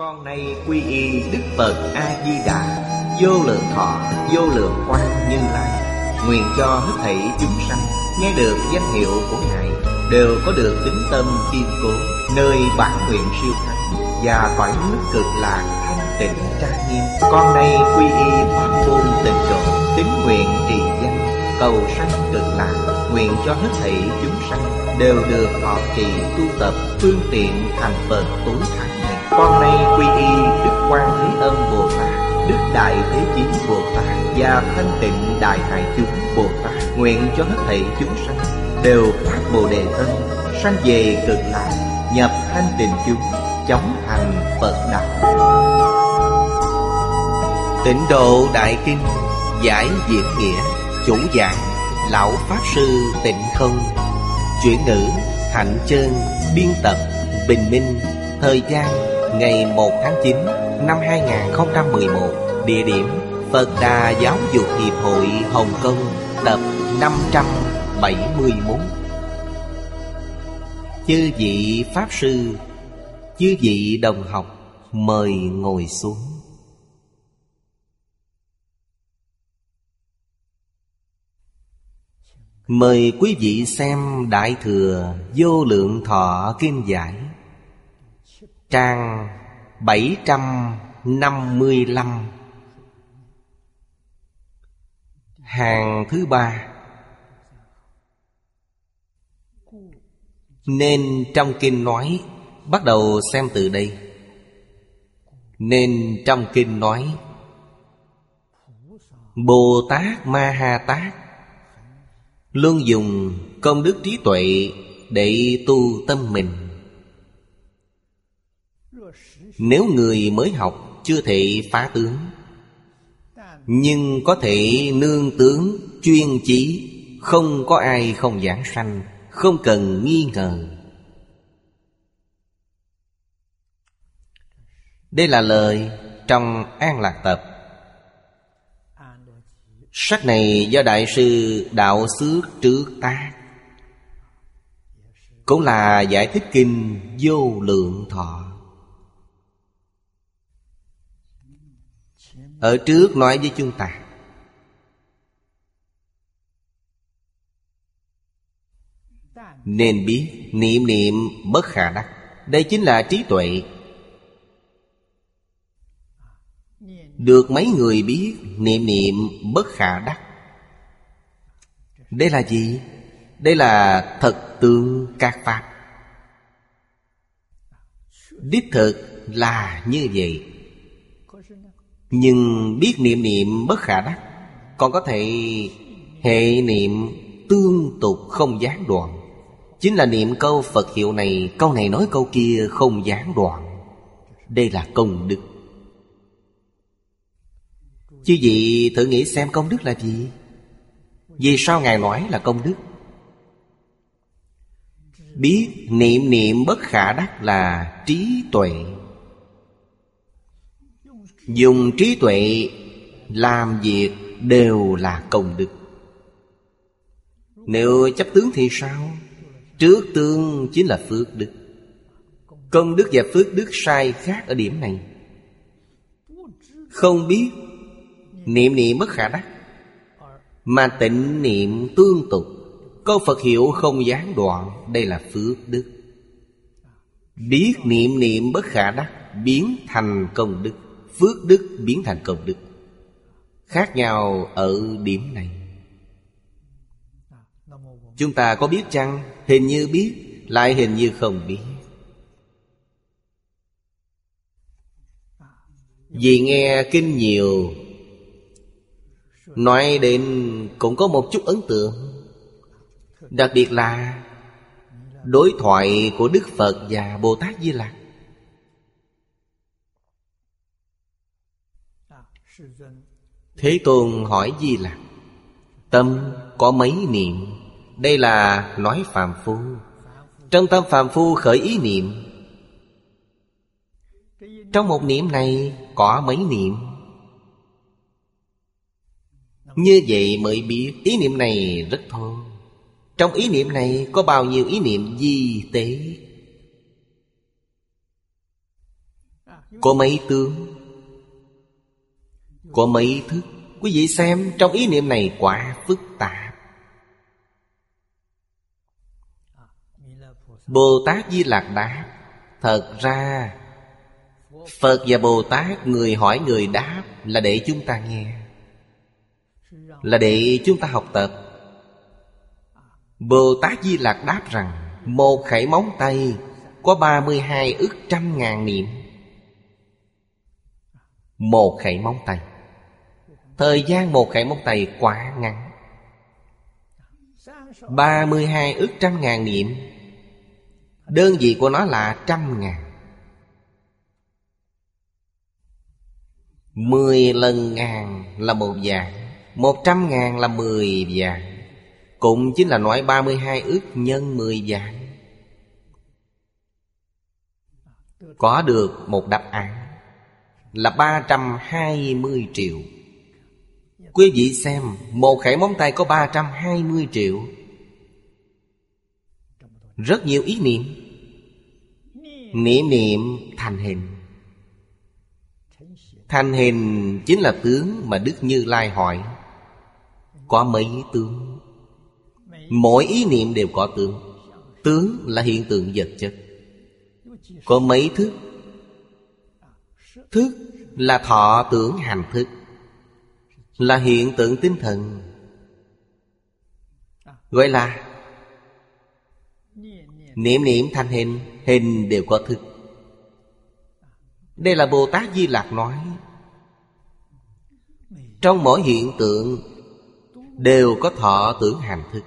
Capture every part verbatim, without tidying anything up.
Con nay quy y Đức Phật A-di-đà, vô lượng thọ, vô lượng quang Như Lai. Nguyện cho hết thảy chúng sanh nghe được danh hiệu của Ngài đều có được tín tâm kiên cố, nơi bản nguyện siêu thắng và cõi nước cực lạc thanh tịnh trang nghiêm. Con nay quy y pháp môn tịnh độ, tín nguyện trì danh, cầu sanh cực lạc. Nguyện cho hết thảy chúng sanh đều được thọ trì tu tập phương tiện thành Phật tối thắng này. Con nay quy y Đức Quan Thế Âm Bồ Tát, Đức Đại Thế Chí Bồ Tát và Thanh Tịnh Đại Hải Chúng Bồ Tát. Nguyện cho hết thảy chúng sanh đều phát Bồ Đề tâm, sanh về cực lạc, nhập thanh tịnh chúng, chóng thành Phật đạo. Tịnh Độ Đại Kinh giải diễn nghĩa. Chủ giảng Lão Pháp Sư Tịnh Không. Chuyển ngữ Hạnh Chơn. Biên tập Bình Minh. Thời gian ngày một tháng chín năm hai nghìn không trăm mười một. Địa điểm Phật Đà Giáo dục Hiệp hội Hồng Kông. Tập năm trăm bảy mươi mốt. Chư vị Pháp Sư, chư vị đồng học, mời ngồi xuống. Mời quý vị xem Đại Thừa Vô Lượng Thọ Kinh Giải, trang bảy trăm năm mươi lăm, hàng thứ ba. Nên trong kinh nói, bắt đầu xem từ đây. Nên trong kinh nói, Bồ Tát Ma Ha Tát luôn dùng công đức trí tuệ để tu tâm mình. Nếu người mới học chưa thể phá tướng, nhưng có thể nương tướng chuyên chí, không có ai không giảng sanh, không cần nghi ngờ. Đây là lời trong An Lạc Tập. Sách này do Đại sư Đạo Xước Trước tác, cũng là giải thích kinh Vô Lượng Thọ. Ở trước nói với chúng ta, nên biết niệm niệm bất khả đắc. Đây chính là trí tuệ. Được mấy người biết niệm niệm bất khả đắc. Đây là gì? Đây là thật tướng các pháp. Đích thực là như vậy. Nhưng biết niệm niệm bất khả đắc, còn có thể hệ niệm tương tục không gián đoạn. Chính là niệm câu Phật hiệu này, câu này nói câu kia không gián đoạn. Đây là công đức. Chứ vị thử nghĩ xem công đức là gì? Vì sao Ngài nói là công đức? Biết niệm niệm bất khả đắc là trí tuệ. Dùng trí tuệ làm việc đều là công đức. Nếu chấp tướng thì sao? Trước tướng chính là phước đức. Công đức và phước đức sai khác ở điểm này. Không biết niệm niệm bất khả đắc, mà tịnh niệm tương tục, câu Phật hiệu không gián đoạn, đây là phước đức. Biết niệm niệm bất khả đắc biến thành công đức, phước đức biến thành công đức. Khác nhau ở điểm này. Chúng ta có biết chăng? Hình như biết, lại hình như không biết. Vì nghe kinh nhiều, nói đến cũng có một chút ấn tượng. Đặc biệt là đối thoại của Đức Phật và Bồ Tát Di Lặc. Thế Tôn hỏi Di Lặc, tâm có mấy niệm? Đây là nói phàm phu. Trong tâm phàm phu khởi ý niệm. Trong một niệm này có mấy niệm? Như vậy mới biết ý niệm này rất thô. Trong ý niệm này có bao nhiêu ý niệm vi tế? Có mấy tướng, có mấy thức. Quý vị xem, trong ý niệm này quá phức tạp. Bồ Tát Di Lặc đáp: thật ra Phật và Bồ Tát, người hỏi người đáp, là để chúng ta nghe, là để chúng ta học tập. Bồ Tát Di Lặc đáp rằng một khẩy móng tay có ba mươi hai ức trăm ngàn niệm. Một khẩy móng tay, thời gian một khẩy móng tay quá ngắn. Ba mươi hai ức trăm ngàn niệm, đơn vị của nó là trăm ngàn. Mười lần ngàn là một vạn, một trăm ngàn là mười vạn. Cũng chính là nói ba mươi hai ức nhân mười vạn. Có được một đáp án là ba trăm hai mươi triệu. Quý vị xem, một khẩy móng tay có ba trăm hai mươi triệu. Rất nhiều ý niệm. Niệm niệm thành hình. Thành hình chính là tướng mà Đức Như Lai hỏi. Có mấy tướng? Mỗi ý niệm đều có tướng. Tướng là hiện tượng vật chất. Có mấy thức? Thức là thọ tưởng hành thức, là hiện tượng tinh thần, gọi là niệm niệm thành hình. Hình đều có thức. Đây là Bồ Tát Di Lặc nói, trong mỗi hiện tượng đều có thọ tưởng hành thức.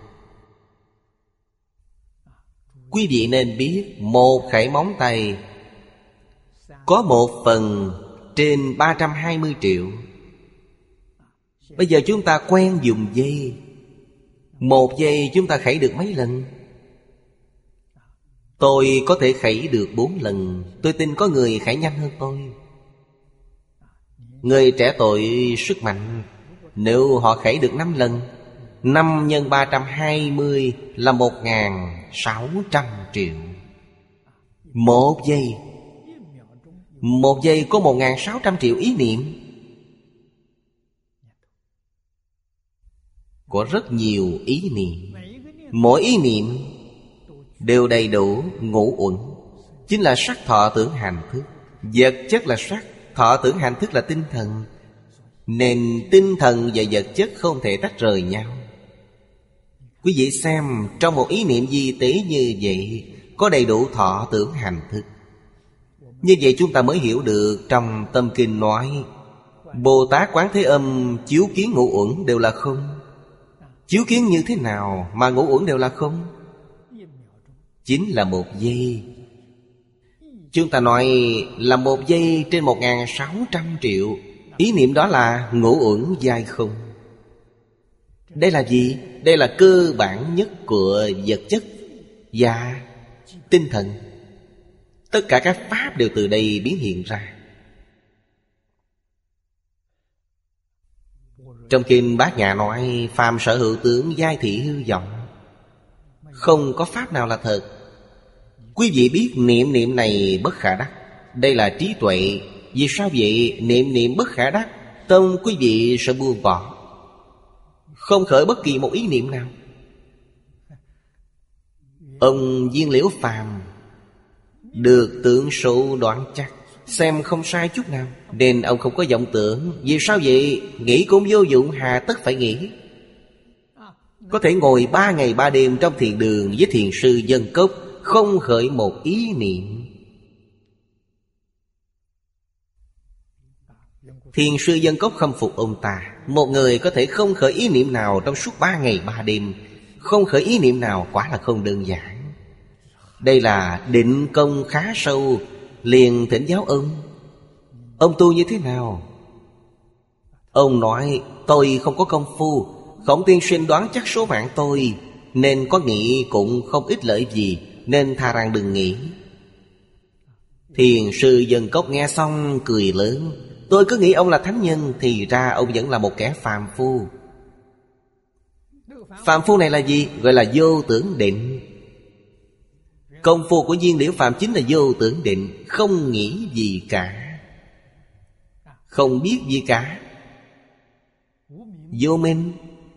Quý vị nên biết, một khẩy móng tay có một phần trên ba trăm hai mươi triệu. Bây giờ chúng ta quen dùng dây. Một giây chúng ta khẩy được mấy lần? Tôi có thể khẩy được bốn lần. Tôi tin có người khẩy nhanh hơn tôi. Người trẻ tuổi sức mạnh, nếu họ khẩy được năm lần, năm nhân ba trăm hai mươi là một nghìn sáu trăm triệu. Một giây, một giây có một nghìn sáu trăm triệu ý niệm. Có rất nhiều ý niệm. Mỗi ý niệm đều đầy đủ ngũ uẩn, chính là sắc thọ tưởng hành thức. Vật chất là sắc, thọ tưởng hành thức là tinh thần. Nên tinh thần và vật chất không thể tách rời nhau. Quý vị xem, trong một ý niệm vi tế như vậy có đầy đủ thọ tưởng hành thức. Như vậy chúng ta mới hiểu được trong Tâm Kinh nói Bồ Tát Quán Thế Âm chiếu kiến ngũ uẩn đều là không. Chiếu kiến như thế nào mà ngũ uẩn đều là không? Chính là một giây. Chúng ta nói là một giây trên một nghìn sáu trăm triệu. Ý niệm đó là ngũ uẩn giai không. Đây là gì? Đây là cơ bản nhất của vật chất và tinh thần. Tất cả các pháp đều từ đây biến hiện ra. Trong kinh Bát Nhã nói phàm sở hữu tướng giai thị hư vọng, không có pháp nào là thật. Quý vị biết niệm niệm này bất khả đắc. Đây là trí tuệ. Vì sao vậy? Niệm niệm bất khả đắc, tâm quý vị sẽ buông bỏ, không khởi bất kỳ một ý niệm nào. Ông Viên Liễu Phàm được tưởng số đoán chắc, xem không sai chút nào, nên ông không có vọng tưởng. Vì sao vậy? Nghĩ cũng vô dụng, hà tất phải nghĩ. Có thể ngồi ba ngày ba đêm trong thiền đường với thiền sư Dân Cốc, không khởi một ý niệm. Thiền sư Dân Cốc khâm phục ông ta. Một người có thể không khởi ý niệm nào trong suốt ba ngày ba đêm, không khởi ý niệm nào quả là không đơn giản. Đây là định công khá sâu. Liền thỉnh giáo ông, ông tu như thế nào? Ông nói tôi không có công phu. Khổng tiên sinh đoán chắc số mạng tôi, nên có nghĩ cũng không ích lợi gì, nên thà rằng đừng nghĩ. Thiền sư Dân Cốc nghe xong cười lớn. Tôi cứ nghĩ ông là thánh nhân, thì ra ông vẫn là một kẻ phàm phu. Phàm phu này là gì? Gọi là vô tưởng định. Công phu của Viên Liễu Phàm chính là vô tưởng định, không nghĩ gì cả. không biết gì cả, vô minh.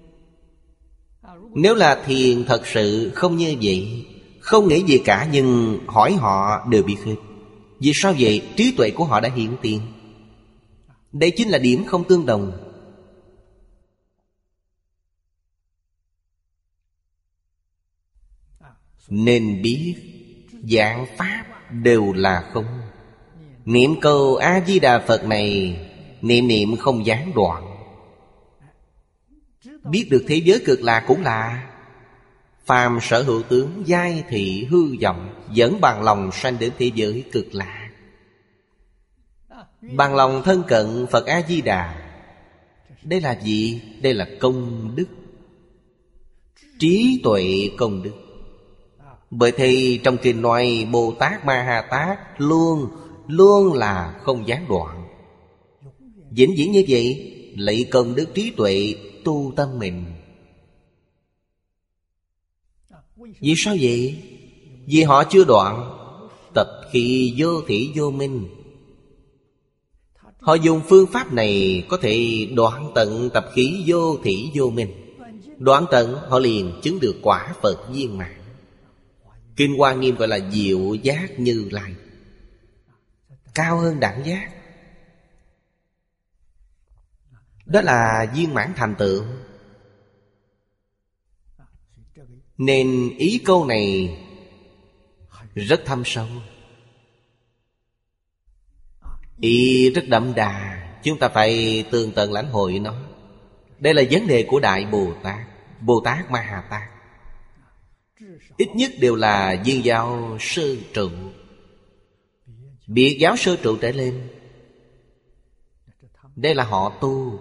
Nếu là thiền thật sự không như vậy, không nghĩ gì cả, nhưng hỏi họ đều biết hết. Vì sao vậy? Trí tuệ của họ đã hiện tiền. Đây chính là điểm không tương đồng. Nên biết dạng pháp đều là không. Niệm câu A-di-đà Phật này, niệm niệm không gián đoạn. Biết được thế giới cực lạc cũng là phàm sở hữu tướng, giai thị hư vọng, dẫn bằng lòng sanh đến thế giới cực lạc. Bằng lòng thân cận Phật A-di-đà. Đây là gì? Đây là công đức, trí tuệ công đức. Bởi thì trong kinh nói Bồ Tát Ma Ha Tát luôn luôn là không gián đoạn, vĩnh viễn như vậy. Lấy công đức trí tuệ tu tâm mình. Vì sao vậy? Vì họ chưa đoạn tập khí vô thỉ vô minh. Họ dùng phương pháp này có thể đoạn tận tập khí vô thỉ vô minh. Đoạn tận họ liền chứng được quả Phật viên mãn. Kinh Hoa Nghiêm gọi là diệu giác Như Lai, cao hơn đẳng giác. Đó là viên mãn thành tựu. Nên ý câu này rất thâm sâu, ý rất đậm đà. Chúng ta phải tường tận lãnh hội nó. Đây là vấn đề của Đại Bồ Tát, Bồ Tát Ma Ha Tát. Ít nhất đều là viên giáo sơ trụ, biệt giáo sơ trụ trở lên. Đây là họ tu.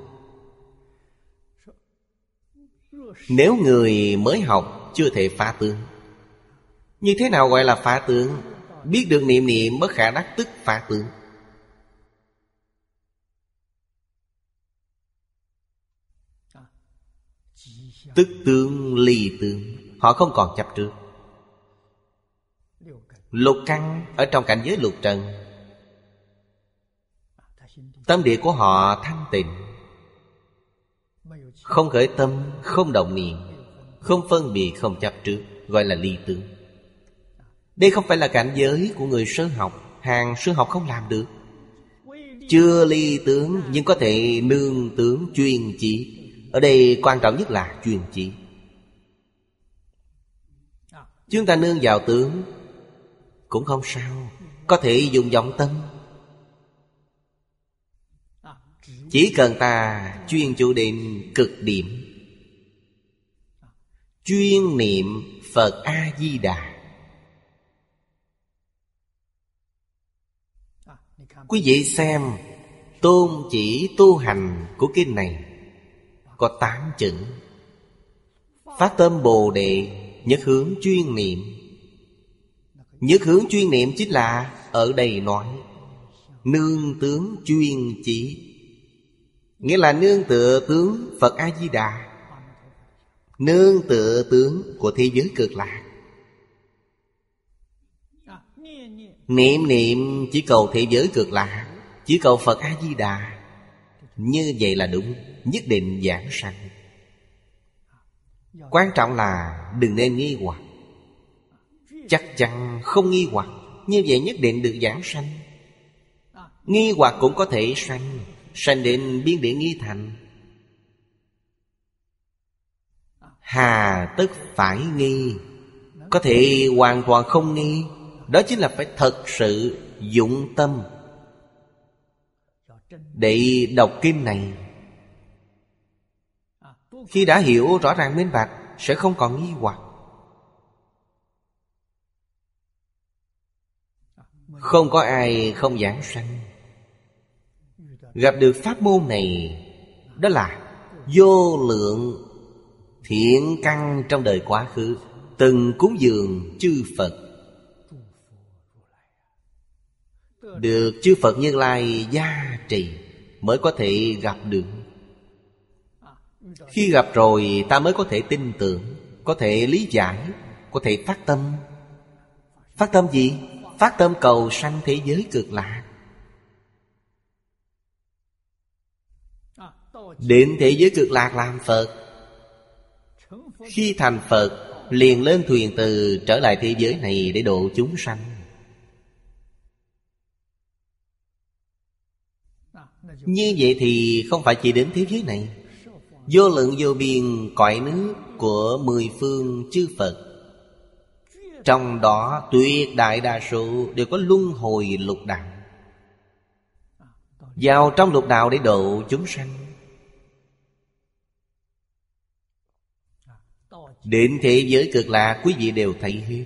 Nếu người mới học chưa thể phá tướng. Như thế nào gọi là phá tướng? Biết được niệm niệm bất khả đắc tức phá tướng. Tức tướng ly tướng. Họ không còn chấp trước. Lục căn ở trong cảnh giới lục trần, tâm địa của họ thanh tịnh, không khởi tâm, không động niệm, không phân biệt, không chấp trước, gọi là ly tướng. Đây không phải là cảnh giới của người sơ học. Hàng sơ học không làm được. Chưa ly tướng nhưng có thể nương tướng chuyên chỉ. Ở đây quan trọng nhất là chuyên chỉ. Chúng ta nương vào tướng cũng không sao, có thể dùng vọng tâm. Chỉ cần ta chuyên chủ đến cực điểm, chuyên niệm Phật A-di-đà. Quý vị xem tôn chỉ tu hành của kinh này có tám chữ: phát tâm Bồ Đề, nhất hướng chuyên niệm. Nhất hướng chuyên niệm chính là ở đây nói nương tướng chuyên chỉ, nghĩa là nương tựa tướng Phật A-di-đà, nương tựa tướng của thế giới cực lạc. Niệm niệm chỉ cầu thế giới cực lạc, chỉ cầu Phật A-di-đà. Như vậy là đúng, nhất định giảng sanh. Quan trọng là đừng nên nghi hoặc. Chắc chắn không nghi hoặc, như vậy nhất định được giảng sanh. Nghi hoặc cũng có thể sanh, sanh đến biên địa nghi thành. Hà tất phải nghi, có thể hoàn toàn không nghi. Đó chính là phải thật sự dụng tâm để đọc kinh này. Khi đã hiểu rõ ràng minh bạch, sẽ không còn nghi hoặc. Không có ai không giảng sanh. Gặp được pháp môn này, đó là vô lượng thiện căn trong đời quá khứ từng cúng dường chư Phật, được chư Phật Như Lai gia trì mới có thể gặp được. Khi gặp rồi ta mới có thể tin tưởng, có thể lý giải, có thể phát tâm. Phát tâm gì? Phát tâm cầu sanh thế giới cực lạc. đến thế giới cực lạc làm Phật. Khi thành Phật liền lên thuyền từ trở lại thế giới này để độ chúng sanh. Như vậy thì không phải chỉ đến thế giới này, vô lượng vô biên cõi nước của mười phương chư Phật, trong đó tuyệt đại đa số đều có luân hồi lục đạo, vào trong lục đạo để độ chúng sanh. Đến thế giới cực lạc quý vị đều thấy hết.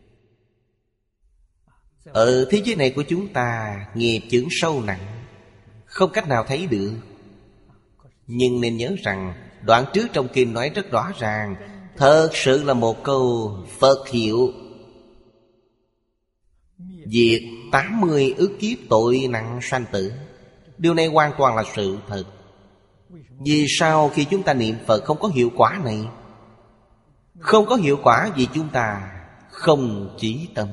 Ở thế giới này của chúng ta nghiệp chướng sâu nặng, không cách nào thấy được. Nhưng nên nhớ rằng đoạn trước trong kinh nói rất rõ ràng, thật sự là một câu Phật hiệu diệt tám mươi ức kiếp tội nặng sanh tử. Điều này hoàn toàn là sự thật. Vì sao khi chúng ta niệm Phật không có hiệu quả này? Không có hiệu quả vì chúng ta không chí tâm,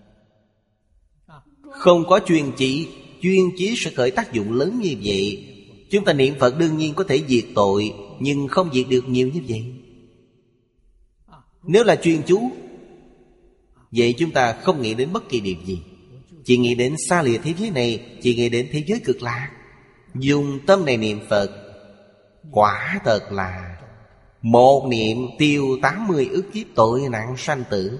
không có chuyên chí. Chuyên chí sẽ khởi tác dụng lớn như vậy. Chúng ta niệm Phật đương nhiên có thể diệt tội, nhưng không diệt được nhiều như vậy. Nếu là chuyên chú, vậy chúng ta không nghĩ đến bất kỳ điều gì, chỉ nghĩ đến xa lìa thế giới này, chỉ nghĩ đến thế giới cực lạc. Dùng tâm này niệm Phật, quả thật là một niệm tiêu tám mươi ức kiếp tội nặng sanh tử.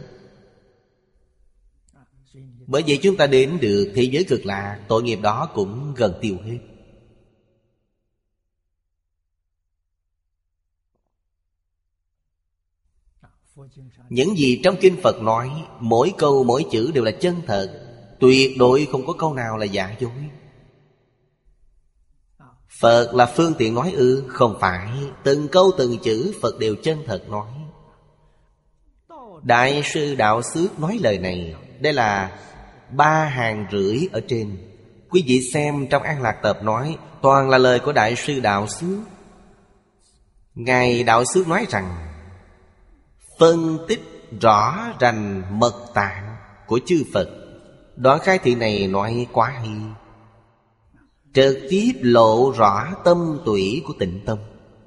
Bởi vậy chúng ta đến được thế giới cực lạc, tội nghiệp đó cũng gần tiêu hết. Những gì trong kinh Phật nói, mỗi câu mỗi chữ đều là chân thật, tuyệt đối không có câu nào là giả dối. Phật là phương tiện nói ư? Không phải. Từng câu từng chữ Phật đều chân thật nói. Đại sư Đạo Xước nói lời này, đây là ba hàng rưỡi ở trên. Quý vị xem trong An Lạc Tập nói, toàn là lời của Đại sư Đạo Xước. Ngài Đạo Xước nói rằng, phân tích rõ rành mật tạng của chư Phật. Đoạn khai thị này nói quá hay, trực tiếp lộ rõ tâm tủy của Tịnh Tông.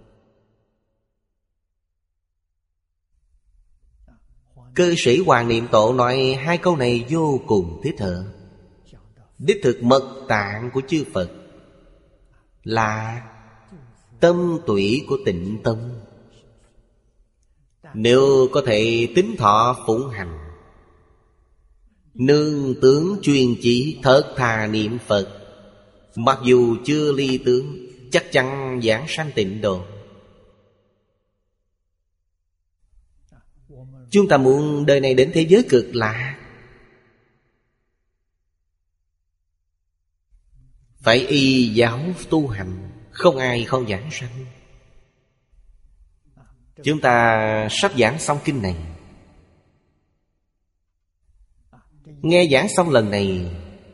Cư sĩ Hoàng Niệm Tổ nói hai câu này vô cùng thích hợp. Đích thực mật tạng của chư Phật là tâm tủy của Tịnh Tông. Nếu có thể tính thọ phụng hành, nương tướng chuyên chỉ, thật thà niệm Phật, mặc dù chưa ly tướng, chắc chắn giảng sanh tịnh độ. Chúng ta muốn đời này đến thế giới cực lạc, phải y giáo tu hành, không ai không giảng sanh. Chúng ta sắp giảng xong kinh này. Nghe giảng xong lần này,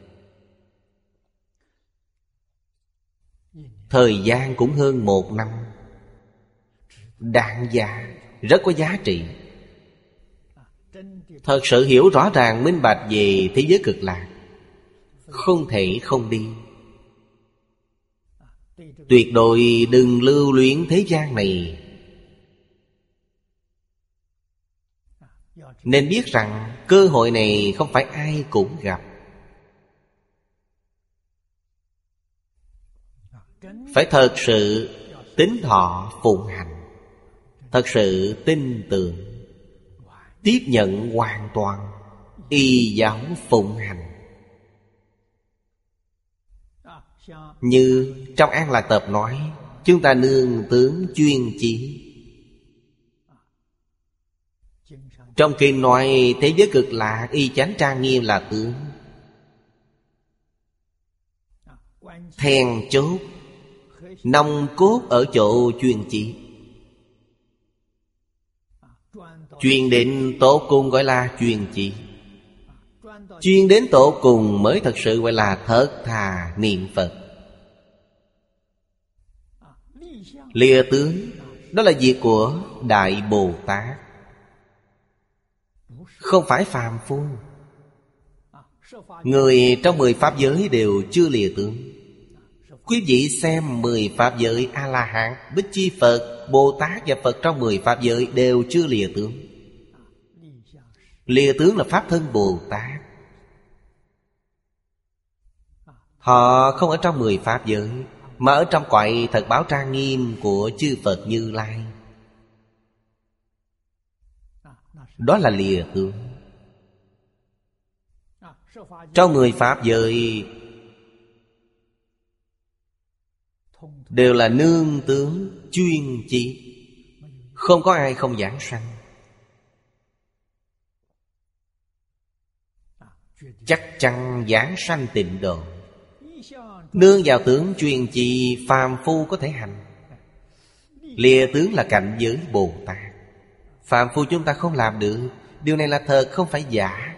thời gian cũng hơn một năm. Đạn giá, rất có giá trị. Thật sự hiểu rõ ràng minh bạch về thế giới cực lạc, không thể không đi. Tuyệt đối đừng lưu luyến thế gian này. Nên biết rằng cơ hội này không phải ai cũng gặp. Phải thật sự tín thọ phụng hành, thật sự tin tưởng, tiếp nhận hoàn toàn, y giáo phụng hành. Như trong An Lạc Tập nói, chúng ta nương tướng chuyên chỉ. Trong kinh nói thế giới cực lạc y chánh trang nghiêm là tướng. Then chốt, nòng cốt ở chỗ chuyên chỉ. Chuyên đến tổ cùng gọi là chuyên chỉ. Chuyên đến tổ cùng mới thật sự gọi là thật thà niệm Phật. Lìa tướng, đó là việc của Đại Bồ Tát, không phải phàm phu. Người trong mười pháp giới đều chưa lìa tướng. Quý vị xem mười pháp giới A-la-hán, Bích Chi Phật, Bồ Tát và Phật trong mười pháp giới đều chưa lìa tướng. Lìa tướng là Pháp Thân Bồ Tát. Họ không ở trong mười pháp giới, mà ở trong cõi thật báo trang nghiêm của chư Phật Như Lai. Đó là lìa tướng. Trong mười pháp giới đều là nương tướng chuyên chỉ, không có ai không giảng sanh. Chắc chắn giảng sanh tịnh độ. Nương vào tướng chuyên chỉ, phàm phu có thể hành. Lìa tướng là cảnh giới Bồ Tát. Phàm phu chúng ta không làm được. Điều này là thật, không phải giả.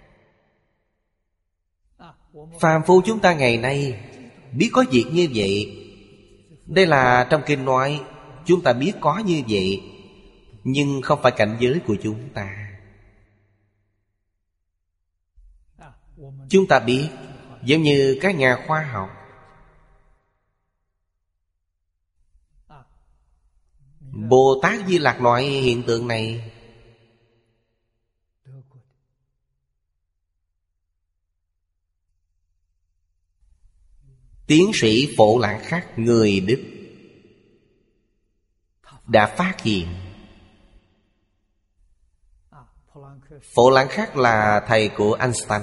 Phàm phu chúng ta ngày nay biết có việc như vậy. Đây là trong kinh nói, chúng ta biết có như vậy, nhưng không phải cảnh giới của chúng ta. Chúng ta biết, giống như các nhà khoa học, Bồ Tát Di Lặc loại hiện tượng này, tiến sĩ Phổ Lãng Khắc người Đức đã phát hiện. Phổ Lãng Khắc là thầy của Einstein,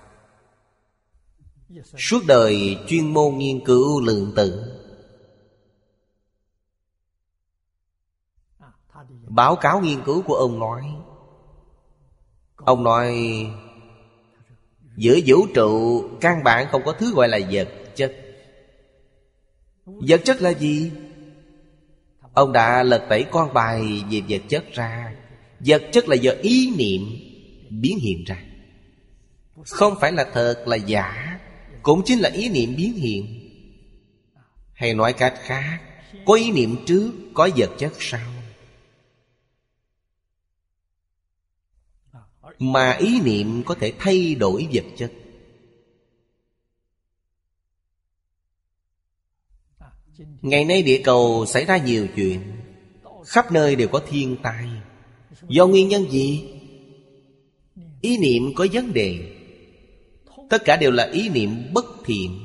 suốt đời chuyên môn nghiên cứu lượng tử. Báo cáo nghiên cứu của ông nói, ông nói giữa vũ trụ căn bản không có thứ gọi là vật chất. Vật chất là gì? Ông đã lật tẩy con bài về vật chất ra. Vật chất là do ý niệm biến hiện ra, không phải là thật, là giả. Cũng chính là ý niệm biến hiện. Hay nói cách khác, có ý niệm trước, có vật chất sau. Mà ý niệm có thể thay đổi vật chất. Ngày nay địa cầu xảy ra nhiều chuyện, khắp nơi đều có thiên tai. Do nguyên nhân gì? Ý niệm có vấn đề. Tất cả đều là ý niệm bất thiện.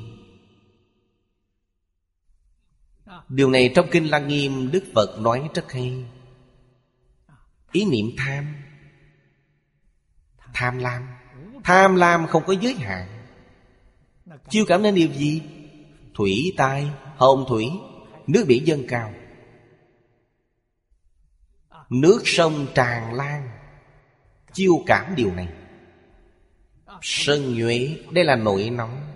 Điều này trong Kinh Lăng Nghiêm Đức Phật nói rất hay. Ý niệm tham, tham lam. Tham lam không có giới hạn. Chiêu cảm đến điều gì? Thủy tai, hồng thủy, nước biển dâng cao, nước sông tràn lan. Chiêu cảm điều này. Sân nhuệ, đây là nội nóng.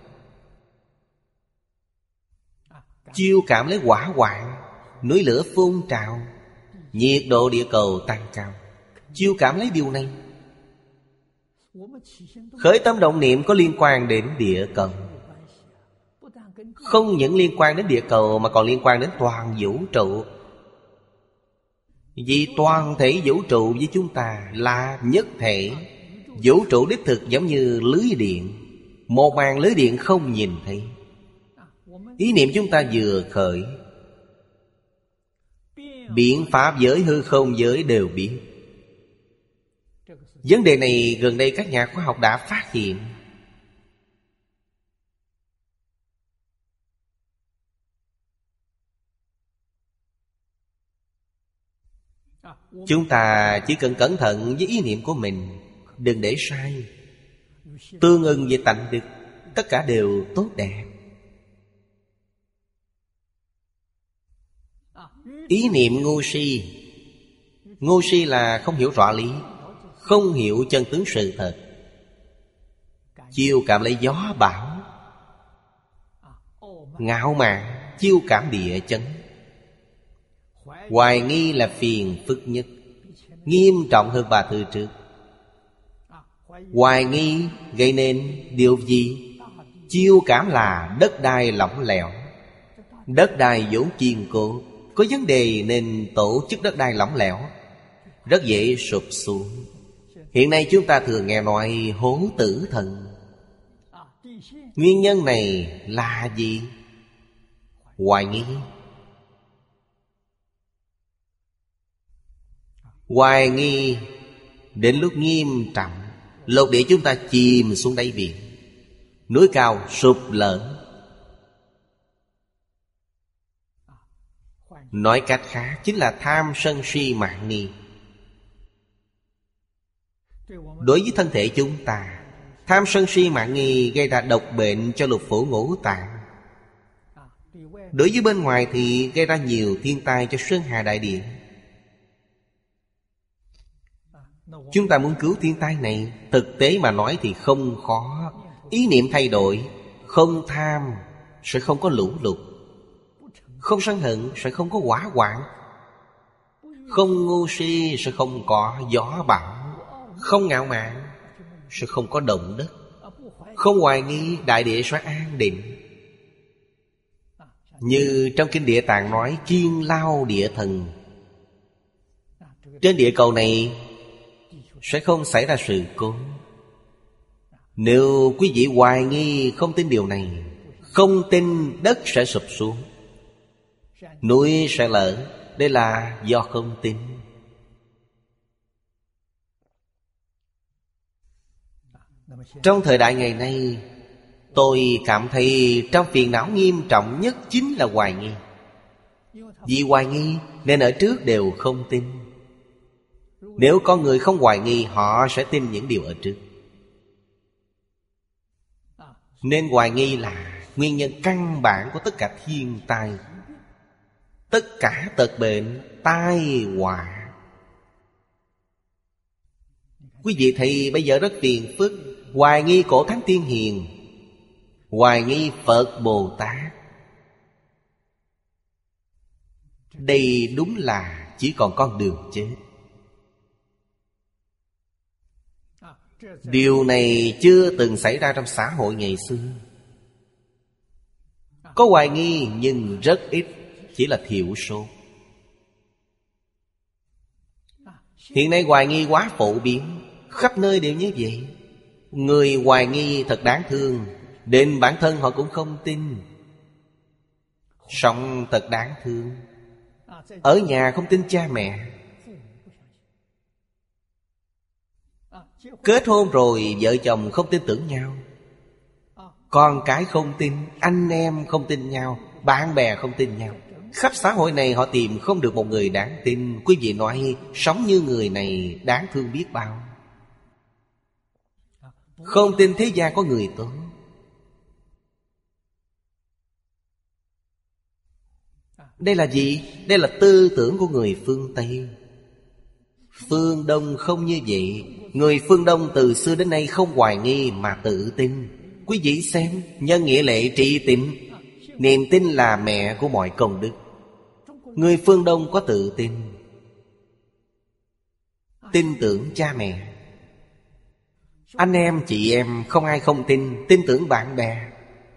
Chiêu cảm lấy hỏa hoạn, núi lửa phun trào, nhiệt độ địa cầu tăng cao. Chiêu cảm lấy điều này. Khởi tâm động niệm có liên quan đến địa cầu. Không những liên quan đến địa cầu mà còn liên quan đến toàn vũ trụ. Vì toàn thể vũ trụ với chúng ta là nhất thể. Vũ trụ đích thực giống như lưới điện, một màn lưới điện không nhìn thấy. Ý niệm chúng ta vừa khởi, biện pháp giới, hư không giới đều biết. Vấn đề này gần đây các nhà khoa học đã phát hiện. Chúng ta chỉ cần cẩn thận với ý niệm của mình, đừng để sai. Tương ưng về tánh đức, tất cả đều tốt đẹp. Ý niệm ngu si. Ngu si là không hiểu rõ lý, không hiểu chân tướng sự thật. Chiêu cảm lấy gió bão, ngạo mạn, chiêu cảm địa chấn. Hoài nghi là phiền phức nhất, nghiêm trọng hơn ba thứ trước. Hoài nghi gây nên điều gì? Chiêu cảm là đất đai lỏng lẻo. Đất đai vốn kiên cố, có vấn đề nên tổ chức đất đai lỏng lẻo, rất dễ sụp xuống. Hiện nay chúng ta thường nghe nói hố tử thần. Nguyên nhân này là gì? hoài nghi. Hoài nghi đến lúc nghiêm trọng, lục địa chúng ta chìm xuống đáy biển, núi cao sụp lở. Nói cách khác chính là tham sân si mạn nghi. Đối với thân thể chúng ta, tham sân si mạn nghi gây ra độc bệnh cho lục phủ ngũ tạng. Đối với bên ngoài thì gây ra nhiều thiên tai cho sơn hà đại địa. Chúng ta muốn cứu thiên tai này, thực tế mà nói thì không khó. Ý niệm thay đổi, không tham sẽ không có lũ lụt, không sân hận sẽ không có hỏa hoạn, không ngu si sẽ không có gió bão, không ngạo mạn sẽ không có động đất, không hoài nghi đại địa sẽ an định. Như trong kinh Địa Tạng nói Kiên Lao Địa Thần, trên địa cầu này sẽ không xảy ra sự cố. Nếu quý vị hoài nghi không tin điều này, không tin đất sẽ sụp xuống, núi sẽ lở, đây là do không tin. Trong thời đại ngày nay, tôi cảm thấy trong phiền não nghiêm trọng nhất chính là hoài nghi. Vì hoài nghi nên ở trước đều không tin. Nếu con người không hoài nghi, họ sẽ tin những điều ở trước. Nên hoài nghi là nguyên nhân căn bản của tất cả thiên tai, tất cả tật bệnh, tai họa. Quý vị thấy bây giờ rất phiền phức, hoài nghi cổ thánh tiên hiền, hoài nghi Phật Bồ Tát. Đây đúng là chỉ còn con đường chết. Điều này chưa từng xảy ra trong xã hội ngày xưa. Có hoài nghi nhưng rất ít, chỉ là thiểu số. Hiện nay hoài nghi quá phổ biến, khắp nơi đều như vậy. Người hoài nghi thật đáng thương, đến bản thân họ cũng không tin. Sống thật đáng thương. Ở nhà không tin cha mẹ, kết hôn rồi vợ chồng không tin tưởng nhau, con cái không tin, anh em không tin nhau, bạn bè không tin nhau. Khắp xã hội này họ tìm không được một người đáng tin. Quý vị nói sống như người này đáng thương biết bao. Không tin thế gian có người tốt. Đây là gì? Đây là tư tưởng của người phương Tây. Phương Đông không như vậy. Người phương Đông từ xưa đến nay không hoài nghi mà tự tin. Quý vị xem, nhân nghĩa lệ trị tịnh, niềm tin là mẹ của mọi công đức. Người phương Đông có tự tin, tin tưởng cha mẹ. Anh em chị em không ai không tin, tin tưởng bạn bè.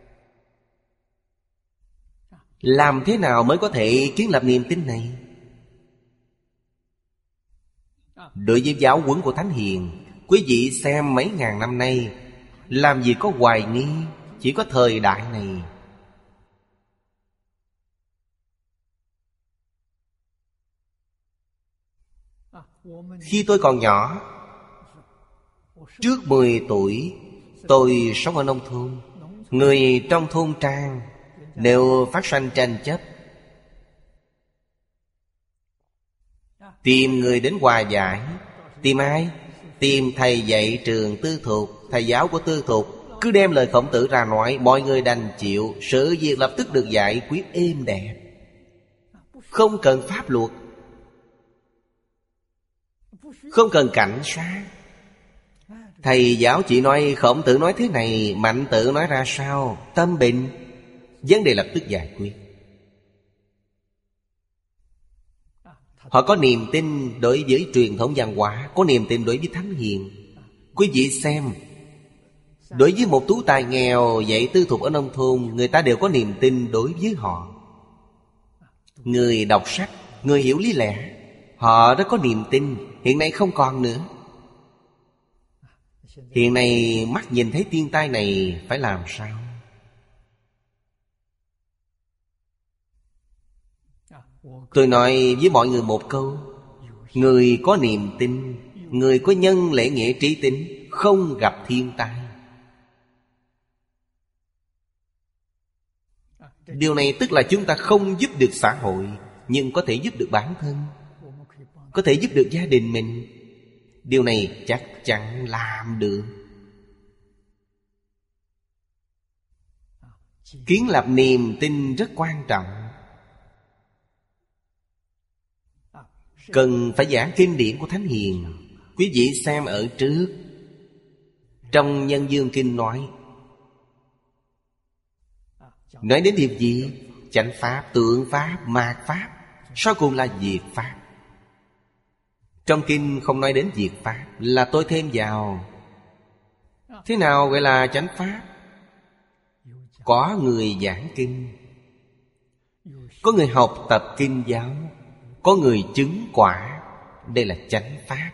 Làm thế nào mới có thể kiến lập niềm tin này? Đối với giáo huấn của Thánh Hiền, quý vị xem mấy ngàn năm nay, làm gì có hoài nghi, chỉ có thời đại này. Khi tôi còn nhỏ, trước mười tuổi, tôi sống ở nông thôn. Người trong thôn trang nếu phát sinh tranh chấp, tìm người đến hòa giải. Tìm ai? Tìm thầy dạy trường tư thục, thầy giáo của tư thục. Cứ đem lời Khổng Tử ra nói, mọi người đành chịu, sự việc lập tức được giải quyết êm đẹp. Không cần pháp luật, không cần cảnh sát. Thầy giáo chỉ nói Khổng Tử nói thế này, Mạnh Tử nói ra sao, tâm bình, vấn đề lập tức giải quyết. Họ có niềm tin đối với truyền thống văn hóa, có niềm tin đối với Thánh Hiền. Quý vị xem, đối với một tú tài nghèo dạy tư thục ở nông thôn, người ta đều có niềm tin đối với họ. Người đọc sách, người hiểu lý lẽ, họ rất có niềm tin. Hiện nay không còn nữa. Hiện nay mắt nhìn thấy thiên tai này phải làm sao? Tôi nói với mọi người một câu: người có niềm tin, người có nhân lễ nghĩa trí tín, không gặp thiên tai. Điều này tức là chúng ta không giúp được xã hội, nhưng có thể giúp được bản thân, có thể giúp được gia đình mình. Điều này chắc chắn làm được. Kiến lập niềm tin rất quan trọng. Cần phải giảng kinh điển của Thánh Hiền. Quý vị xem ở trước, trong Nhân Dương Kinh nói Nói đến điều gì? Chánh Pháp, Tượng Pháp, Mạt Pháp, sau cùng là Diệt Pháp. Trong kinh không nói đến Diệt Pháp, là tôi thêm vào. Thế nào gọi là chánh Pháp? Có người giảng kinh, có người học tập kinh giáo, có người chứng quả. Đây là chánh Pháp.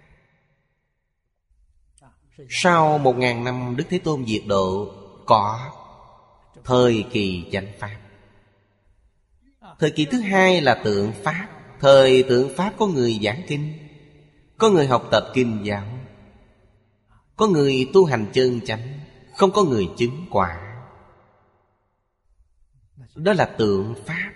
Sau một ngàn năm Đức Thế Tôn diệt độ, có thời kỳ chánh Pháp. Thời kỳ thứ hai là tượng Pháp. Thời tượng Pháp có người giảng kinh, có người học tập kinh giáo, có người tu hành chân chánh, không có người chứng quả. Đó là tượng Pháp.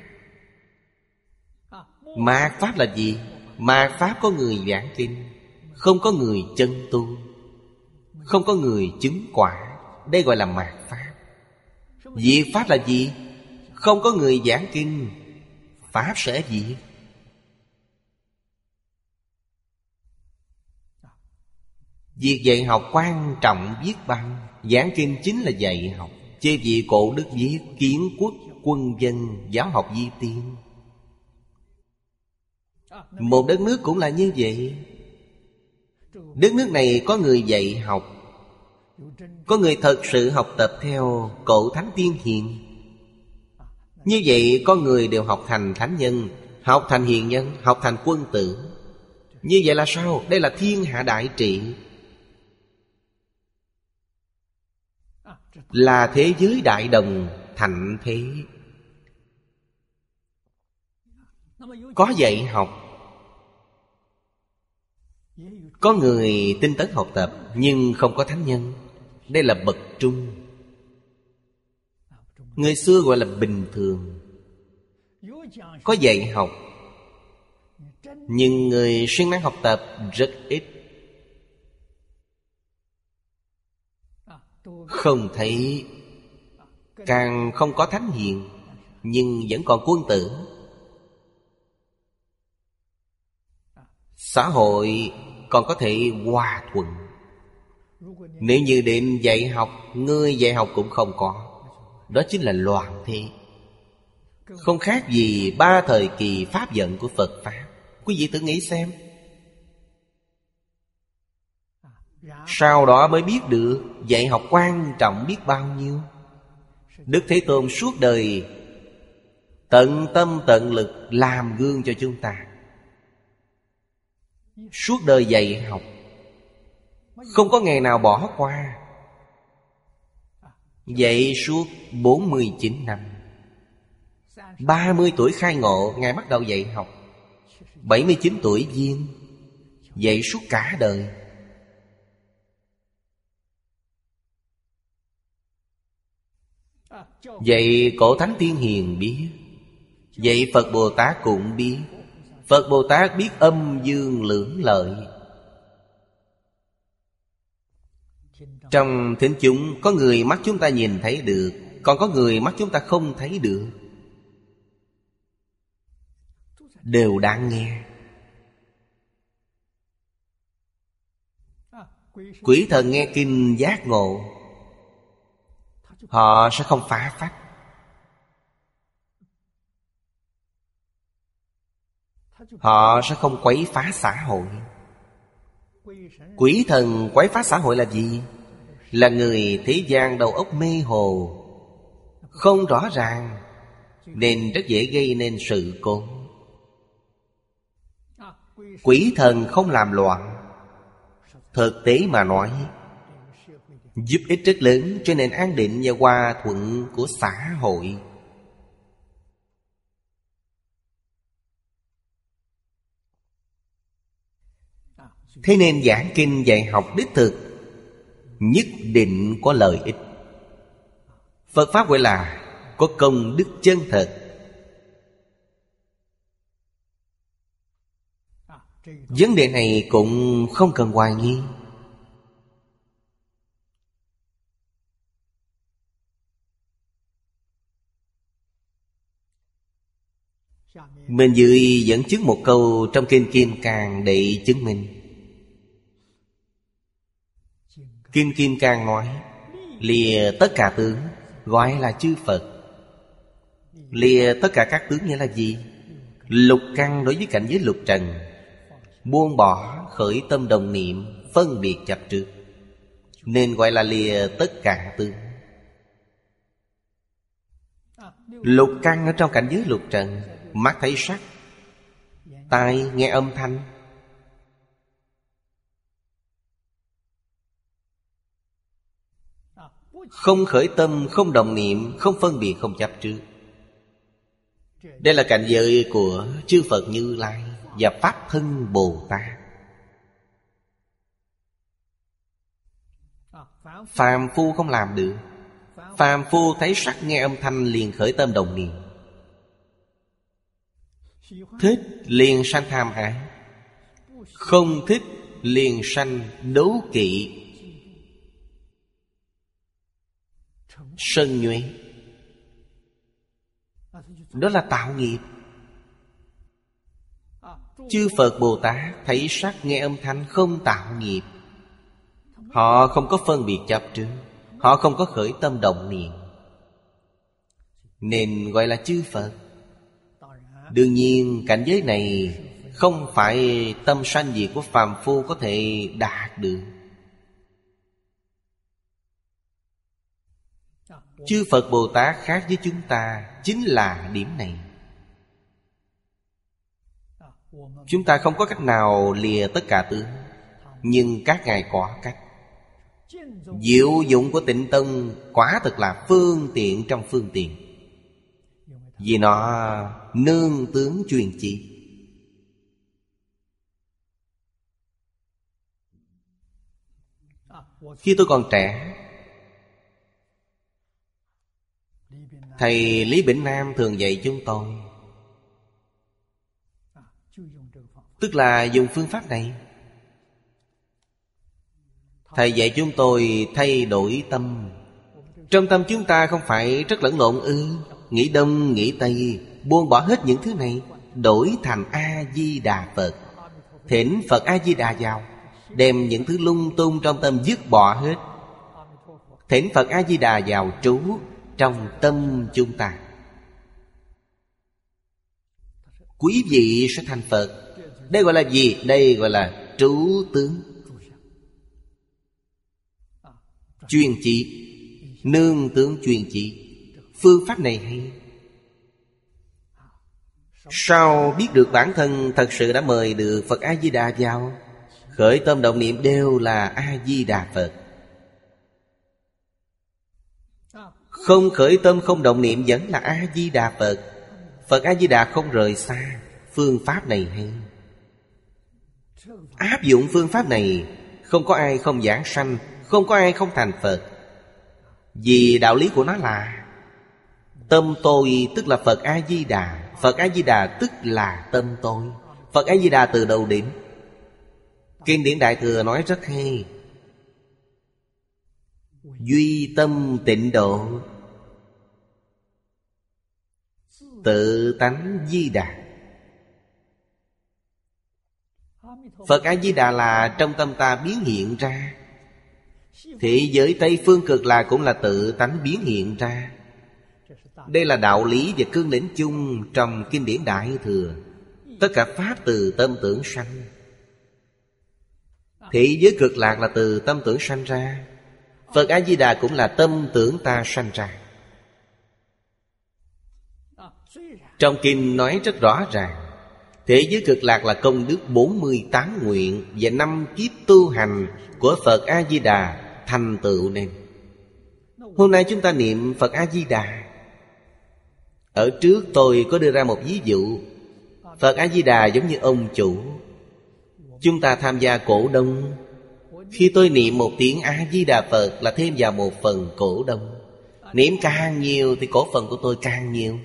Mạt Pháp là gì? Mạt Pháp có người giảng kinh, không có người chân tu, không có người chứng quả. Đây gọi là mạt Pháp. Diệt Pháp là gì? Không có người giảng kinh, Pháp sẽ diệt. Việc dạy học quan trọng biết bao. Giảng kinh chính là dạy học. Chê vị cổ đức viết Kiến quốc quân dân giáo học vi tiên. Một đất nước cũng là như vậy. Đất nước này có người dạy học, có người thật sự học tập theo Cậu Thánh Tiên Hiền. Như vậy có người đều học thành thánh nhân, học thành hiền nhân, học thành quân tử. Như vậy là sao? Đây là thiên hạ đại trị, là thế giới đại đồng, thạnh thế. Có dạy học, có người tinh tấn học tập, nhưng không có thánh nhân. Đây là bậc trung. Người xưa gọi là bình thường. Có dạy học, nhưng người siêng năng học tập rất ít. Không thấy, càng không có thánh hiền, nhưng vẫn còn quân tử. Xã hội còn có thể hòa thuận. Nếu như đến dạy học, người dạy học cũng không có, đó chính là loạn thế. Không khác gì ba thời kỳ pháp vận của Phật Pháp. Quý vị thử nghĩ xem. Sau đó mới biết được dạy học quan trọng biết bao nhiêu. Đức Thế Tôn suốt đời tận tâm tận lực làm gương cho chúng ta. Suốt đời dạy học, không có ngày nào bỏ qua. Dạy suốt bốn mươi chín năm. Ba mươi tuổi khai ngộ, Ngài bắt đầu dạy học. Bảy mươi chín tuổi viên, dạy suốt cả đời. Vậy Cổ Thánh Tiên Hiền biết, vậy Phật Bồ Tát cũng biết. Phật Bồ Tát biết âm dương lưỡng lợi. Trong thính chúng, có người mắt chúng ta nhìn thấy được, còn có người mắt chúng ta không thấy được. Đều đang nghe. Quỷ thần nghe kinh giác ngộ, họ sẽ không phá phách. Họ sẽ không quấy phá xã hội. Quỷ thần quấy phá xã hội là gì? Là người thế gian đầu óc mê hồ, không rõ ràng, nên rất dễ gây nên sự cố. Quỷ thần không làm loạn. Thực tế mà nói, giúp ích rất lớn cho nền an định và hòa thuận của xã hội. Thế nên giảng kinh dạy học đích thực nhất định có lợi ích. Phật Pháp gọi là có công đức chân thật. Vấn đề này cũng không cần hoài nghi. Bên dưới dẫn chứng một câu trong Kinh Kim Cang để chứng minh. Kinh Kim Cang nói lìa tất cả tướng gọi là chư Phật. Lìa tất cả các tướng nghĩa là gì? Lục căn đối với cảnh giới lục trần, buông bỏ khởi tâm đồng niệm phân biệt chấp trước, nên gọi là lìa tất cả tướng. Lục căn ở trong cảnh giới lục trần: mắt thấy sắc, tai nghe âm thanh, không khởi tâm, không đồng niệm, không phân biệt, không chấp trước. Đây là cảnh giới của chư Phật Như Lai và Pháp Thân Bồ Tát. Phàm phu không làm được. Phàm phu thấy sắc nghe âm thanh liền khởi tâm đồng niệm, thích liền sanh tham ái, không thích liền sanh đố kỵ, sân nhuệ. Đó là tạo nghiệp. Chư Phật Bồ Tát thấy sắc nghe âm thanh không tạo nghiệp. Họ không có phân biệt chấp trước, họ không có khởi tâm động niệm, nên gọi là chư Phật. Đương nhiên cảnh giới này không phải tâm sanh diệt của phàm phu có thể đạt được. Chư Phật Bồ Tát khác với chúng ta chính là điểm này. Chúng ta không có cách nào lìa tất cả tướng, nhưng các ngài có cách. Diệu dụng của Tịnh Tông quả thực là phương tiện trong phương tiện, vì nó nương tướng truyền chỉ. Khi tôi còn trẻ, thầy Lý Bỉnh Nam thường dạy chúng tôi, tức là dùng phương pháp này. Thầy dạy chúng tôi thay đổi tâm. Trong tâm chúng ta không phải rất lẫn lộn ư? Nghĩ đông, nghĩ tây, buông bỏ hết những thứ này, đổi thành A-di-đà Phật. Thỉnh Phật A-di-đà vào, đem những thứ lung tung trong tâm dứt bỏ hết. Thỉnh Phật A-di-đà vào trú trong tâm chúng ta. Quý vị sẽ thành Phật. Đây gọi là gì? Đây gọi là trú tướng. Chuyên chỉ, nương tướng chuyên chỉ. Phương pháp này hay. Sau biết được bản thân thật sự đã mời được Phật A-di-đà vào, khởi tâm động niệm đều là A-di-đà Phật. Không khởi tâm không động niệm vẫn là A-di-đà Phật. Phật A-di-đà không rời xa. Phương pháp này hay. Áp dụng phương pháp này, không có ai không giảng sanh, không có ai không thành Phật. Vì đạo lý của nó là tâm tôi tức là Phật A-di-đà, Phật A-di-đà tức là tâm tôi. Phật A-di-đà từ đầu đến. Kinh điển Đại Thừa nói rất hay: duy tâm tịnh độ, tự tánh di đà. Phật A-di-đà là trong tâm ta biến hiện ra. Thế giới Tây Phương Cực Lạc cũng là tự tánh biến hiện ra. Đây là đạo lý và cương lĩnh chung trong kinh điển Đại Thừa. Tất cả pháp từ tâm tưởng sanh. Thế giới Cực Lạc là từ tâm tưởng sanh ra. Phật A-di-đà cũng là tâm tưởng ta sanh ra. Trong kinh nói rất rõ ràng, thế giới Cực Lạc là công đức bốn mươi tám nguyện và năm kiếp tu hành của Phật A-di-đà thành tựu nên. Hôm nay chúng ta niệm Phật A-di-đà. Ở trước tôi có đưa ra một ví dụ. Phật A-di-đà giống như ông chủ. Chúng ta tham gia cổ đông. Khi tôi niệm một tiếng A-di-đà Phật là thêm vào một phần cổ đông. Niệm càng nhiều thì cổ phần của tôi càng nhiều.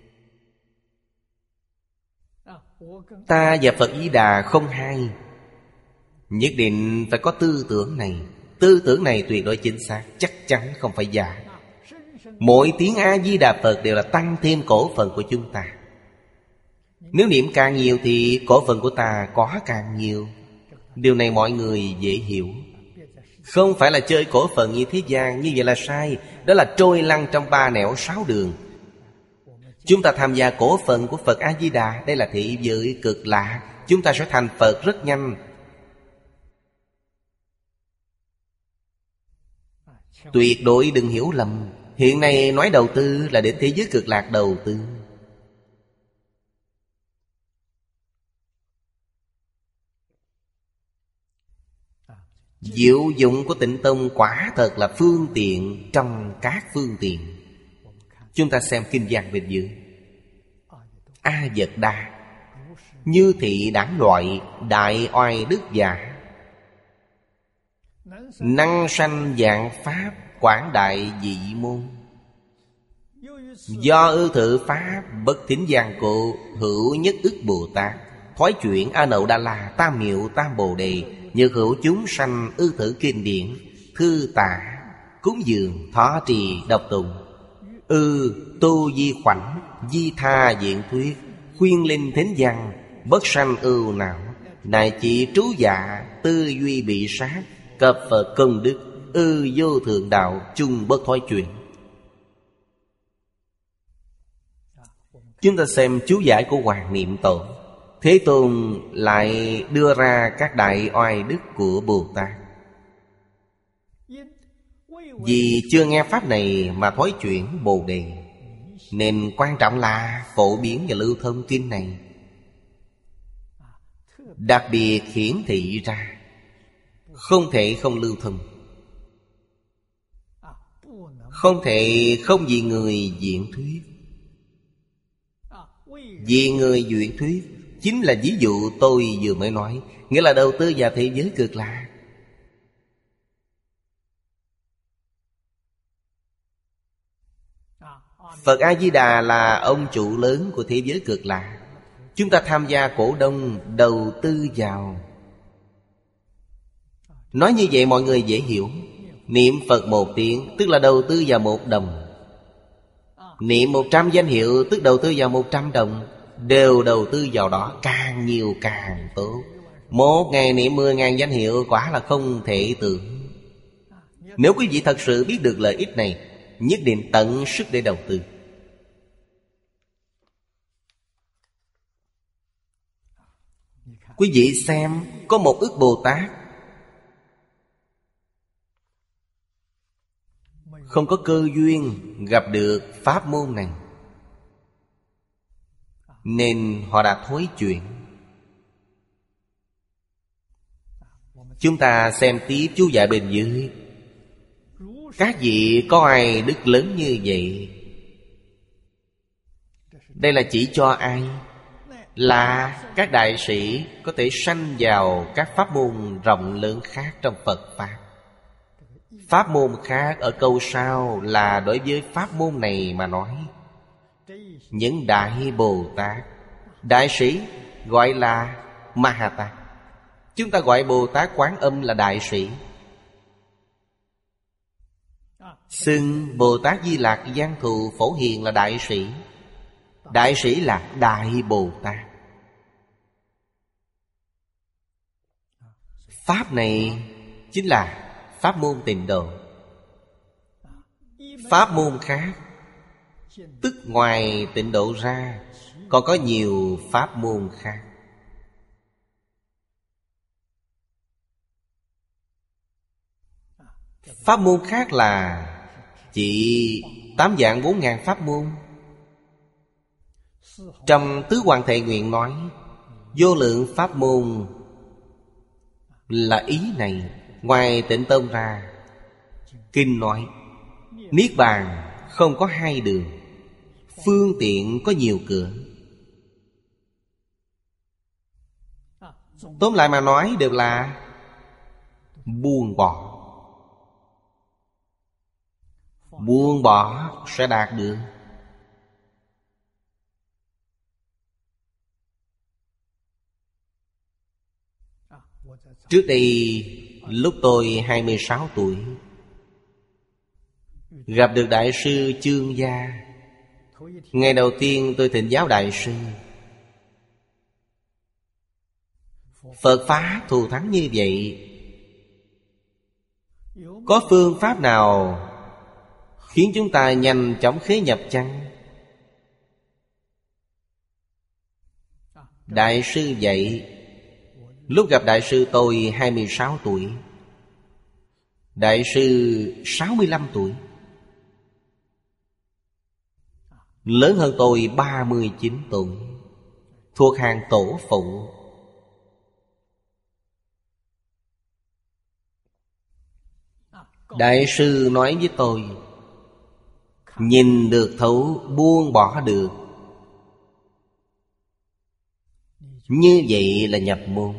Ta và Phật Di Đà không hai. Nhất định phải có tư tưởng này. Tư tưởng này tuyệt đối chính xác, chắc chắn không phải giả. Mỗi tiếng A-di-đà Phật đều là tăng thêm cổ phần của chúng ta. Nếu niệm càng nhiều thì cổ phần của ta có càng nhiều. Điều này mọi người dễ hiểu. Không phải là chơi cổ phần như thế gian. Như vậy là sai. Đó là trôi lăn trong ba nẻo sáu đường. Chúng ta tham gia cổ phần của Phật A-di-đà. Đây là thị giới cực lạ. Chúng ta sẽ thành Phật rất nhanh. Tuyệt đối đừng hiểu lầm. Hiện nay nói đầu tư là đến thế giới cực lạc đầu tư. Diệu dụng của Tịnh Tông quả thật là phương tiện trong các phương tiện. Chúng ta xem kinh văn bên dưới. A Vật Đa, như thị đảng loại, đại oai đức giả, năng sanh vạn pháp, quảng đại dị môn. Do ư thự pháp, bất thính giang cụ, hữu nhất ức Bồ Tát, thoái chuyển A Nậu Đa La, tam miệu tam bồ đề, nhược hữu chúng sanh ư thử kinh điển, thư tả, cúng dường, thọ trì, đọc tụng, ư tu di khoảnh, di tha diện thuyết, khuyên linh thính văn, bất sanh ưu não, đại chỉ trú dạ, tư duy bị sát, cập Phật công đức, ư vô thượng đạo, chung bất thoái chuyển. Chúng ta xem chú giải của Hoàng Niệm Tổ. Thế Tôn lại đưa ra các đại oai đức của Bồ Tát. Vì chưa nghe pháp này mà thoái chuyển Bồ Đề, nên quan trọng là phổ biến và lưu thông kinh này. Đặc biệt hiển thị ra, không thể không lưu thông. Không thể không vì người diễn thuyết. Vì người diễn thuyết chính là ví dụ tôi vừa mới nói, nghĩa là đầu tư vào thế giới cực lạc. Phật A-di-đà là ông chủ lớn của thế giới cực lạc. Chúng ta tham gia cổ đông, đầu tư vào. Nói như vậy mọi người dễ hiểu. Niệm Phật một tiếng tức là đầu tư vào một đồng. Niệm một trăm danh hiệu tức đầu tư vào một trăm đồng. Đều đầu tư vào đó, càng nhiều càng tốt. Một ngày niệm mười ngàn danh hiệu quả là không thể tưởng. Nếu quý vị thật sự biết được lợi ích này, nhất định tận sức để đầu tư. Quý vị xem, có một ức Bồ Tát không có cơ duyên gặp được pháp môn này, nên họ đã thối chuyển. Chúng ta xem tiếp chú giải bên dưới. Các vị có ai đức lớn như vậy? Đây là chỉ cho ai? Là các đại sĩ có thể sanh vào các pháp môn rộng lớn khác trong Phật Pháp. Pháp môn khác ở câu sau là đối với pháp môn này mà nói. Những đại Bồ Tát, đại sĩ gọi là Mahata. Chúng ta gọi Bồ Tát Quán Âm là đại sĩ. Xưng Bồ Tát Di Lạc Giang Thù Phổ Hiền là đại sĩ. Đại sĩ là Đại Bồ Tát. Pháp này chính là pháp môn Tịnh Độ. Pháp môn khác tức ngoài Tịnh Độ ra còn có nhiều pháp môn khác. Pháp môn khác là chỉ tám vạn bốn ngàn pháp môn. Trong Tứ Hoàng Thệ Nguyện nói vô lượng pháp môn là ý này. Ngoài Tịnh Tông ra, kinh nói Niết Bàn không có hai đường, phương tiện có nhiều cửa. Tóm lại mà nói đều là buông bỏ. Buông bỏ sẽ đạt được. Trước đây lúc tôi hai mươi sáu tuổi, gặp được Đại sư Chương Gia. Ngày đầu tiên tôi thỉnh giáo Đại sư. Phật Pháp thù thắng như vậy, có phương pháp nào khiến chúng ta nhanh chóng khế nhập chăng? Đại sư dạy. Lúc gặp Đại sư tôi hai mươi sáu tuổi, Đại sư sáu mươi lăm tuổi, lớn hơn tôi ba mươi chín tuổi, thuộc hàng tổ phụ. Đại sư nói với tôi, nhìn được thấu, buông bỏ được, như vậy là nhập môn,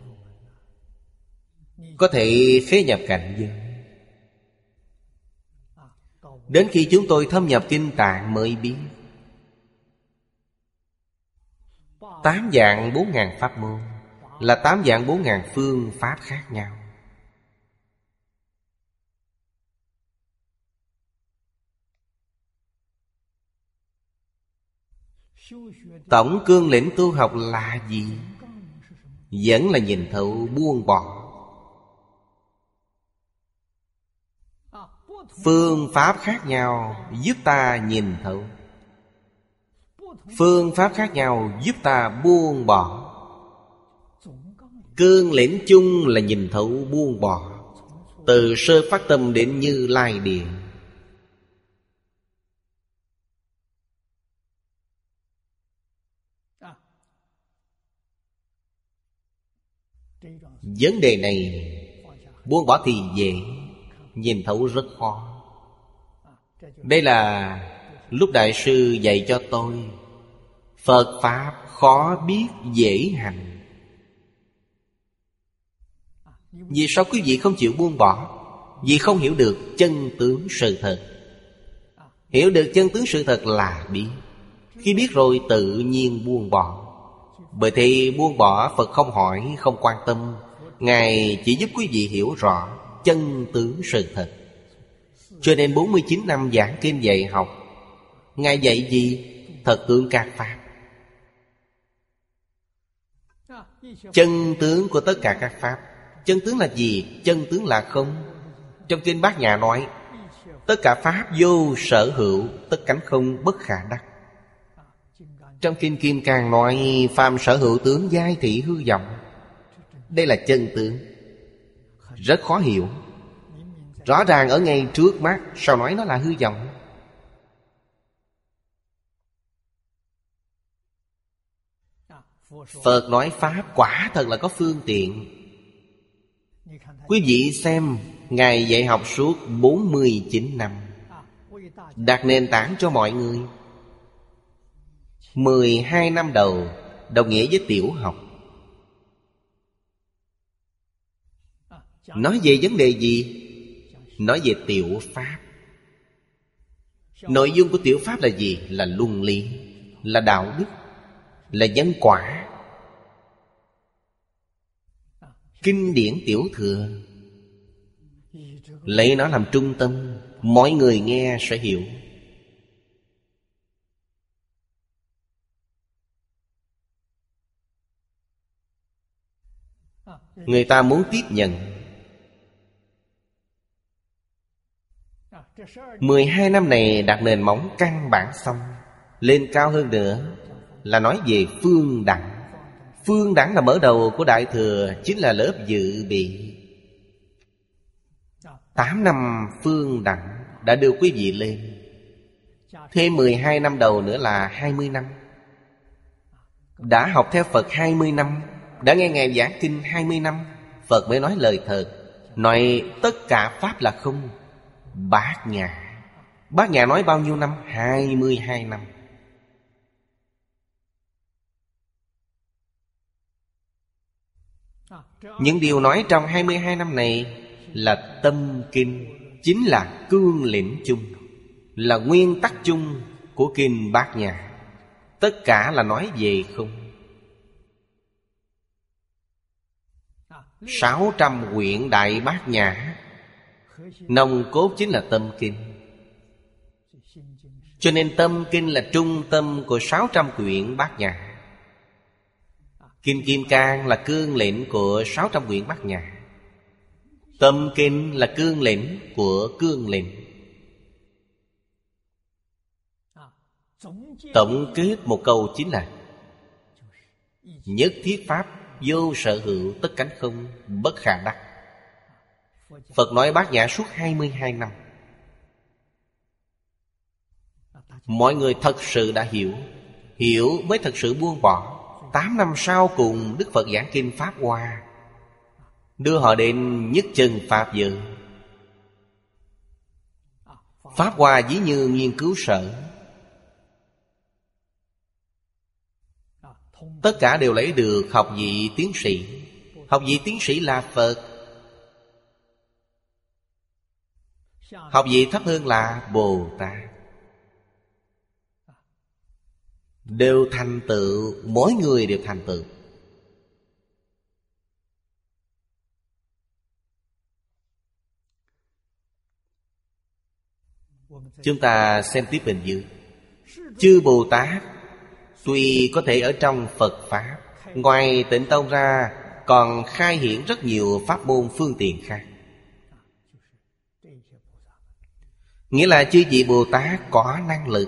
có thể khế nhập cảnh giới. Đến khi chúng tôi thâm nhập kinh tạng mới biết, tám dạng bốn ngàn pháp môn là tám dạng bốn ngàn phương pháp khác nhau. Tổng cương lĩnh tu học là gì? Vẫn là nhìn thấu, buông bỏ. Phương pháp khác nhau giúp ta nhìn thấu, phương pháp khác nhau giúp ta buông bỏ. Cương lĩnh chung là nhìn thấu, buông bỏ, từ sơ phát tâm đến Như Lai Điện. Vấn đề này buông bỏ thì dễ, nhìn thấu rất khó. Đây là lúc Đại sư dạy cho tôi, Phật Pháp khó biết dễ hành. Vì sao quý vị không chịu buông bỏ? Vì không hiểu được chân tướng sự thật. Hiểu được chân tướng sự thật là biết. Khi biết rồi tự nhiên buông bỏ. Bởi thì buông bỏ Phật không hỏi, không quan tâm. Ngài chỉ giúp quý vị hiểu rõ chân tướng sự thật. Cho nên bốn mươi chín năm giảng kinh dạy học, Ngài dạy gì? Thật tướng các pháp. Chân tướng của tất cả các pháp. Chân tướng là gì? Chân tướng là không. Trong kinh Bát Nhã nói, tất cả pháp vô sở hữu, tất cánh không bất khả đắc. Trong kinh Kim Cang nói, phàm sở hữu tướng giai thị hư vọng. Đây là chân tướng, rất khó hiểu. Rõ ràng ở ngay trước mắt, sao nói nó là hư vọng? Phật nói pháp quả thật là có phương tiện. Quý vị xem, Ngài dạy học suốt bốn mươi chín năm, đặt nền tảng cho mọi người. mười hai năm đầu đồng nghĩa với tiểu học. Nói về vấn đề gì? Nói về tiểu pháp. Nội dung của tiểu pháp là gì? Là luân lý, là đạo đức, là nhân quả. Kinh điển tiểu thừa, lấy nó làm trung tâm, mọi người nghe sẽ hiểu. Người ta muốn tiếp nhận. Mười hai năm này đặt nền móng căn bản xong. Lên cao hơn nữa là nói về phương đẳng. Phương đẳng là mở đầu của Đại Thừa, chính là lớp dự bị. Tám năm phương đẳng đã đưa quý vị lên. Thêm mười hai năm đầu nữa là hai mươi năm. Đã học theo Phật hai mươi năm, đã nghe Ngài giảng kinh hai mươi năm, Phật mới nói lời thật, nói tất cả pháp là không. Bát Nhã. Bát Nhã nói bao nhiêu năm? Hai mươi hai năm. Những điều nói trong hai mươi hai năm này là tâm kinh, chính là cương lĩnh chung, là nguyên tắc chung của kinh Bát Nhã. Tất cả là nói về không. Sáu trăm quyển Đại Bát Nhã, nòng cốt chính là tâm kinh. Cho nên tâm kinh là trung tâm của sáu trăm quyển Bát Nhã. Kinh Kim Cang là cương lĩnh của sáu trăm quyển Bát Nhã. Tâm kinh là cương lĩnh của cương lĩnh. Tổng kết một câu chính là nhất thiết pháp vô sở hữu, tất cánh không, bất khả đắc. Phật nói Bát Nhã suốt hai mươi hai năm. Mọi người thật sự đã hiểu, hiểu mới thật sự buông bỏ. Tám năm sau cùng Đức Phật giảng kinh Pháp Hoa, đưa họ đến nhất chân Pháp giới. Pháp Hoa ví như nghiên cứu sở, tất cả đều lấy được học vị tiến sĩ. Học vị tiến sĩ là Phật. Học vị thấp hơn là Bồ Tát. Đều thành tựu, mỗi người đều thành tựu. Chúng ta xem tiếp bên dưới. Chư Bồ Tát tuy có thể ở trong Phật Pháp, ngoài Tịnh Tông ra còn khai hiển rất nhiều pháp môn phương tiện khác. Nghĩa là chư vị Bồ Tát có năng lực.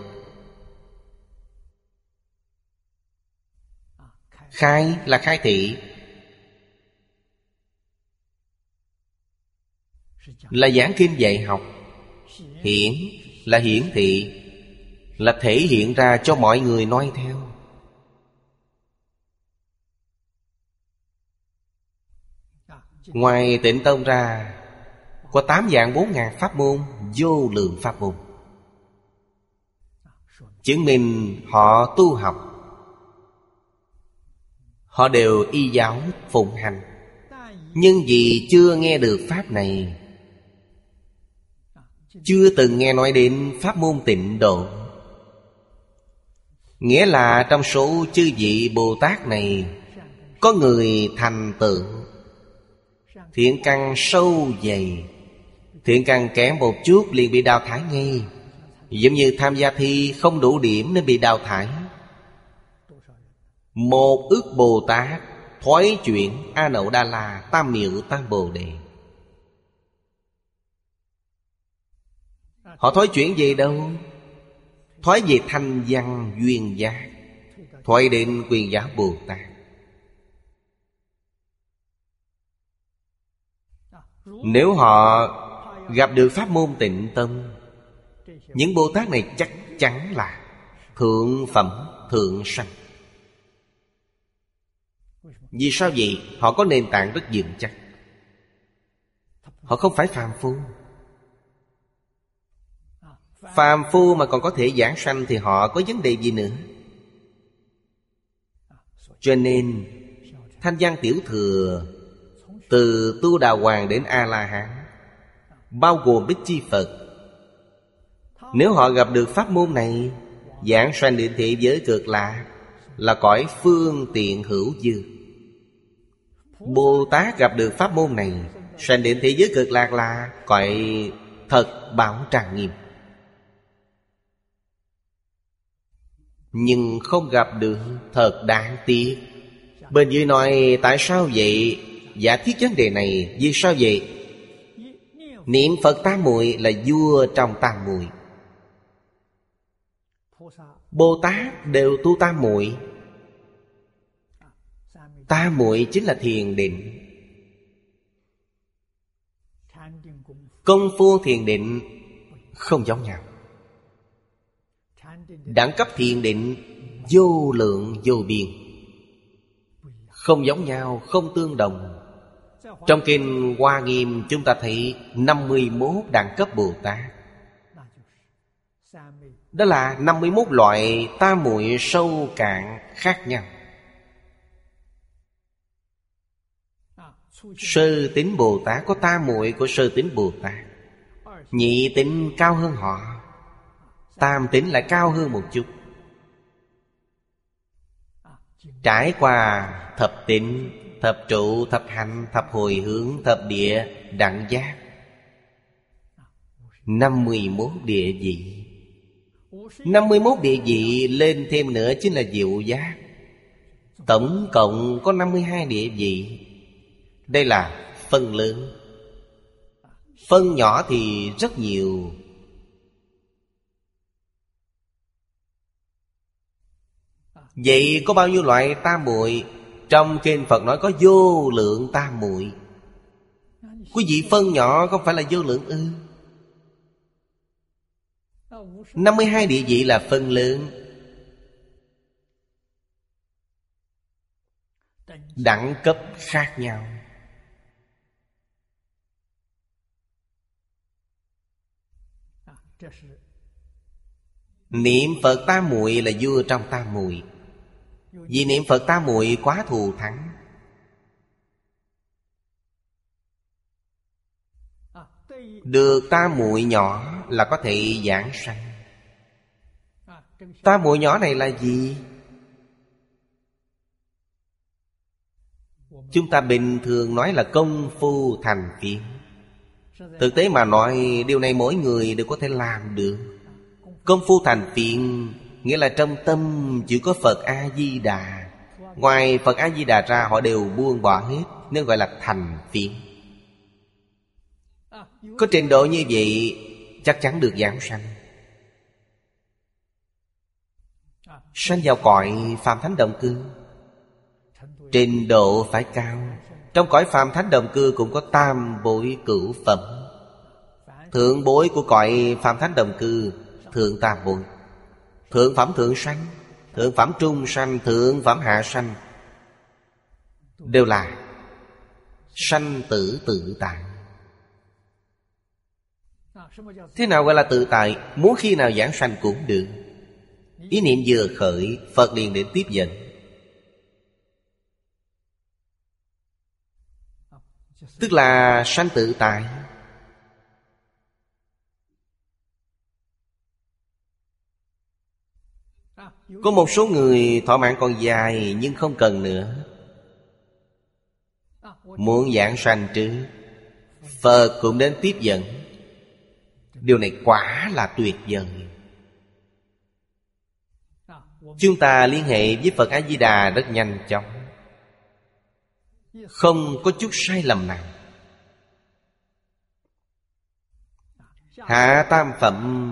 Khai là khai thị, là giảng kinh dạy học. Hiển là hiển thị, là thể hiện ra cho mọi người noi theo. Ngoài Tịnh Tông ra có tám vạn bốn ngàn pháp môn, vô lượng pháp môn. Chứng minh họ tu học, họ đều y giáo phụng hành. Nhưng vì chưa nghe được pháp này, chưa từng nghe nói đến pháp môn tịnh độ. Nghĩa là trong số chư vị Bồ Tát này, có người thành tựu thiện căn sâu dày, thiện căn kém một chút liền bị đào thải ngay. Giống như tham gia thi không đủ điểm nên bị đào thải. Một ức Bồ Tát thoái chuyển A Nậu Đa La Tam Miệu Tam Bồ Đề. Họ thoái chuyển về đâu? Thoái về thanh văn duyên giác, thoái đến Quyền Giác Bồ Tát. Nếu họ gặp được pháp môn Tịnh Tâm, những Bồ Tát này chắc chắn là thượng phẩm thượng sanh. Vì sao vậy? Họ có nền tảng rất vững chắc. Họ không phải phàm phu. Phàm phu mà còn có thể giảng sanh thì họ có vấn đề gì nữa? Cho nên Thanh Văn Tiểu Thừa từ Tu Đà Hoàng đến A-la-hán, bao gồm Bích Chi Phật, nếu họ gặp được pháp môn này, giảng sanh đến thế giới cực lạc, là cõi phương tiện hữu dư. Bồ Tát gặp được pháp môn này, sanh đến thế giới cực lạc là cõi thật bảo tràng nghiêm. Nhưng không gặp được, thật đáng tiếc. Bên dưới nói tại sao vậy? Giả thiết vấn đề này. Vì sao vậy? Niệm Phật tam muội là vua trong tam muội. Bồ Tát đều tu tam muội. Tam muội chính là thiền định. Công phu thiền định không giống nhau. Đẳng cấp thiền định vô lượng vô biên, không giống nhau, không tương đồng. Trong kinh Hoa Nghiêm chúng ta thấy năm mươi mốt đẳng cấp Bồ Tát. Đó là năm mươi mốt loại tam muội sâu cạn khác nhau. Sơ tín Bồ Tát có tam muội của sơ tín Bồ Tát. Nhị tín cao hơn họ, tam tín lại cao hơn một chút. Trải qua thập tín, thập trụ, thập hành, thập hồi hướng, thập địa, đẳng giác, năm mươi mốt địa vị. Năm mươi mốt địa vị lên thêm nữa chính là diệu giác. Tổng cộng có năm mươi hai địa vị. Đây là phân lớn. Phân nhỏ thì rất nhiều. Vậy có bao nhiêu loại tam muội? Trong kinh Phật nói có vô lượng tam muội. Quý vị phân nhỏ không phải là vô lượng ư? Năm mươi hai địa vị là phân lớn. Đẳng cấp khác nhau. Niệm Phật tam muội là vua trong tam muội. Vì niệm Phật tam muội quá thù thắng. Được tam muội nhỏ là có thể giảng sanh. Tam muội nhỏ này là gì? Chúng ta bình thường nói là công phu thành phiền. Thực tế mà nói, điều này mỗi người đều có thể làm được. Công phu thành phiền nghĩa là trong tâm chỉ có Phật A-di-đà. Ngoài Phật A-di-đà ra họ đều buông bỏ hết, nên gọi là thành phiền. Có trình độ như vậy chắc chắn được giảng sanh. Sanh vào cõi Phạm Thánh Đồng Cư. Trình độ phải cao. Trong cõi Phạm Thánh Đồng Cư cũng có tam bối cửu phẩm. Thượng bối của cõi Phạm Thánh Đồng Cư, thượng tam bối. Thượng phẩm thượng sanh, thượng phẩm trung sanh, thượng phẩm hạ sanh, đều là sanh tử tự tại. Thế nào gọi là tự tại? Muốn khi nào giảng sanh cũng được. Ý niệm vừa khởi, Phật liền đến tiếp dẫn. Tức là sanh tự tại. Có một số người thọ mạng còn dài nhưng không cần nữa, muốn giảng sanh trước, Phật cũng đến tiếp dẫn. Điều này quả là tuyệt vời. Chúng ta liên hệ với Phật A-di-đà rất nhanh chóng, không có chút sai lầm nào. Hạ tam phẩm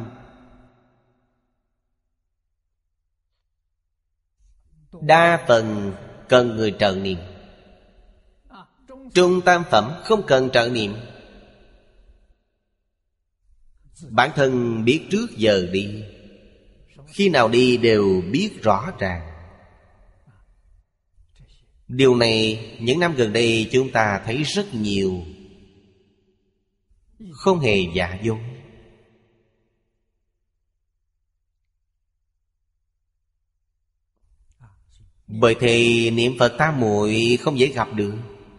đa phần cần người trợ niệm. Trung tam phẩm không cần trợ niệm. Bản thân biết trước giờ đi, khi nào đi đều biết rõ ràng. Điều này những năm gần đây chúng ta thấy rất nhiều, không hề giả dối. Bởi thì niệm Phật tam muội không dễ gặp được.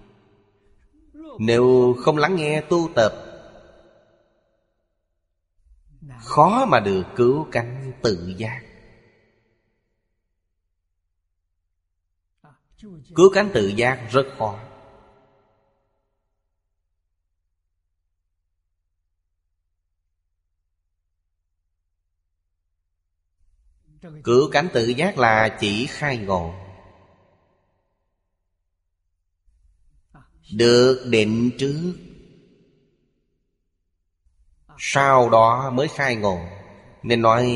Nếu không lắng nghe tu tập, khó mà được cứu cánh tự giác. Cứu cánh tự giác rất khó. Cứu cánh tự giác là chỉ khai ngộ, được định trước, sau đó mới khai ngộ. Nên nói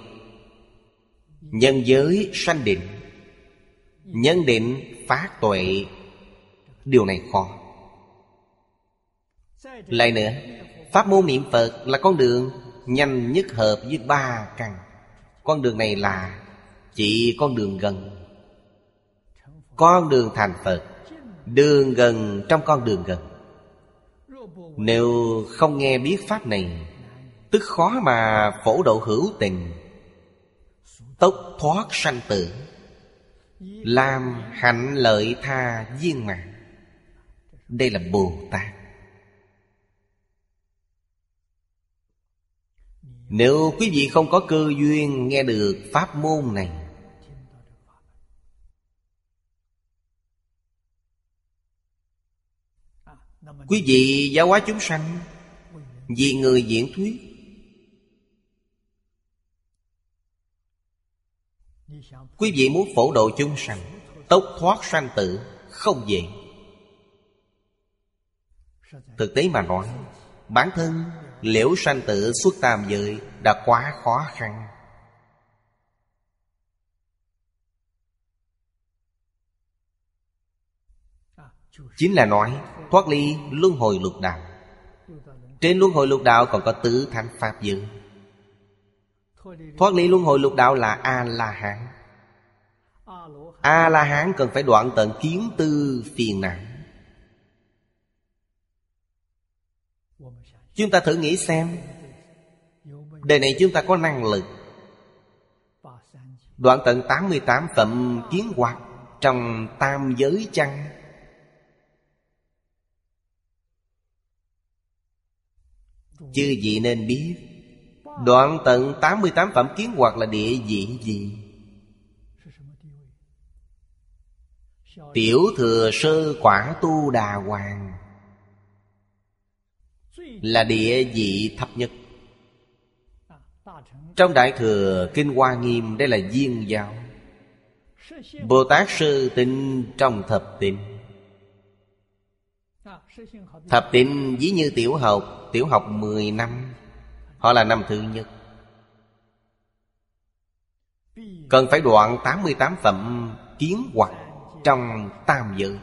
nhân giới sanh định, nhân định phát tuệ. Điều này khó. Lại nữa, pháp môn niệm Phật là con đường nhanh nhất hợp với ba căn. Con đường này là chỉ con đường gần, con đường thành Phật, đường gần trong con đường gần. Nếu không nghe biết pháp này, tức khó mà phổ độ hữu tình, tốc thoát sanh tử, làm hạnh lợi tha viên mãn. Đây là Bồ Tát. Nếu quý vị không có cơ duyên nghe được pháp môn này, quý vị giáo hóa chúng sanh vì người diễn thuyết, quý vị muốn phổ độ chúng sanh, tốc thoát sanh tử không dễ. Thực tế mà nói, bản thân liễu sanh tử xuất tam giới đã quá khó khăn. Chính là nói thoát ly luân hồi lục đạo. Trên luân hồi lục đạo còn có tứ thánh pháp giới. Thoát ly luân hồi lục đạo là A-la-hán. A-la-hán cần phải đoạn tận kiến tư phiền não. Chúng ta thử nghĩ xem, đời này chúng ta có năng lực đoạn tận tám mươi tám phẩm kiến hoặc trong tam giới chăng? Chư vị nên biết, đoạn tận tám mươi tám phẩm kiến hoặc là địa vị gì? Tiểu thừa sơ quả tu đà hoàng là địa vị thấp nhất. Trong Đại Thừa Kinh Hoa Nghiêm, đây là viên giáo. Bồ Tát sơ tịnh trong thập tịnh. Thập tịnh ví như tiểu học, tiểu học mười năm, họ là năm thứ nhất. Cần phải đoạn tám mươi tám phẩm kiến hoặc trong tam giới.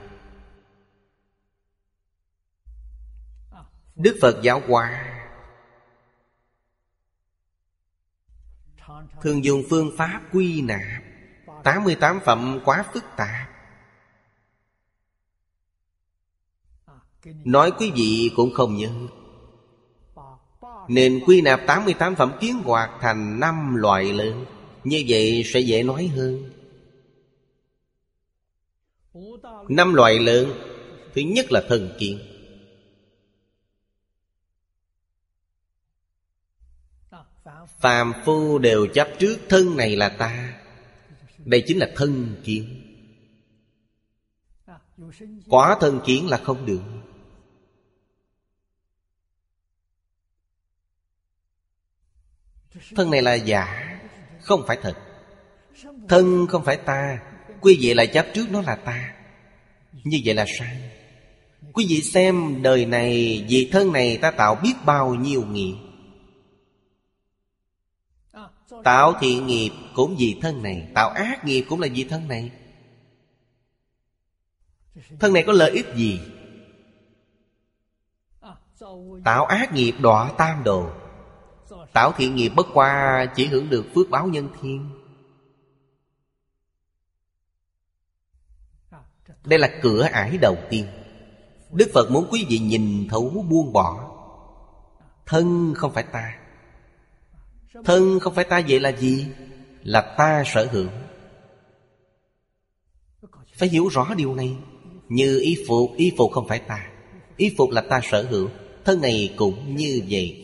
Đức Phật giáo hóa thường dùng phương pháp quy nạp. Tám mươi tám phẩm quá phức tạp, nói quý vị cũng không nhớ, nên quy nạp tám mươi tám phẩm kiến hoặc thành năm loại lớn. Như vậy sẽ dễ nói hơn. Năm loại lớn. Thứ nhất là thân kiến. Phàm phu đều chấp trước thân này là ta. Đây chính là thân kiến. Quá thân kiến là không được. Thân này là giả, không phải thật. Thân không phải ta, quý vị lại chấp trước nó là ta. Như vậy là sai. Quý vị xem đời này, vì thân này ta tạo biết bao nhiêu nghiệp. Tạo thiện nghiệp cũng vì thân này, tạo ác nghiệp cũng là vì thân này. Thân này có lợi ích gì? Tạo ác nghiệp đọa tam đồ, tạo thiện nghiệp bất qua chỉ hưởng được phước báo nhân thiên. Đây là cửa ải đầu tiên. Đức Phật muốn quý vị nhìn thấu buông bỏ. Thân không phải ta. Thân không phải ta, vậy là gì? Là ta sở hữu. Phải hiểu rõ điều này. Như y phục, y phục không phải ta. Y phục là ta sở hữu. Thân này cũng như vậy.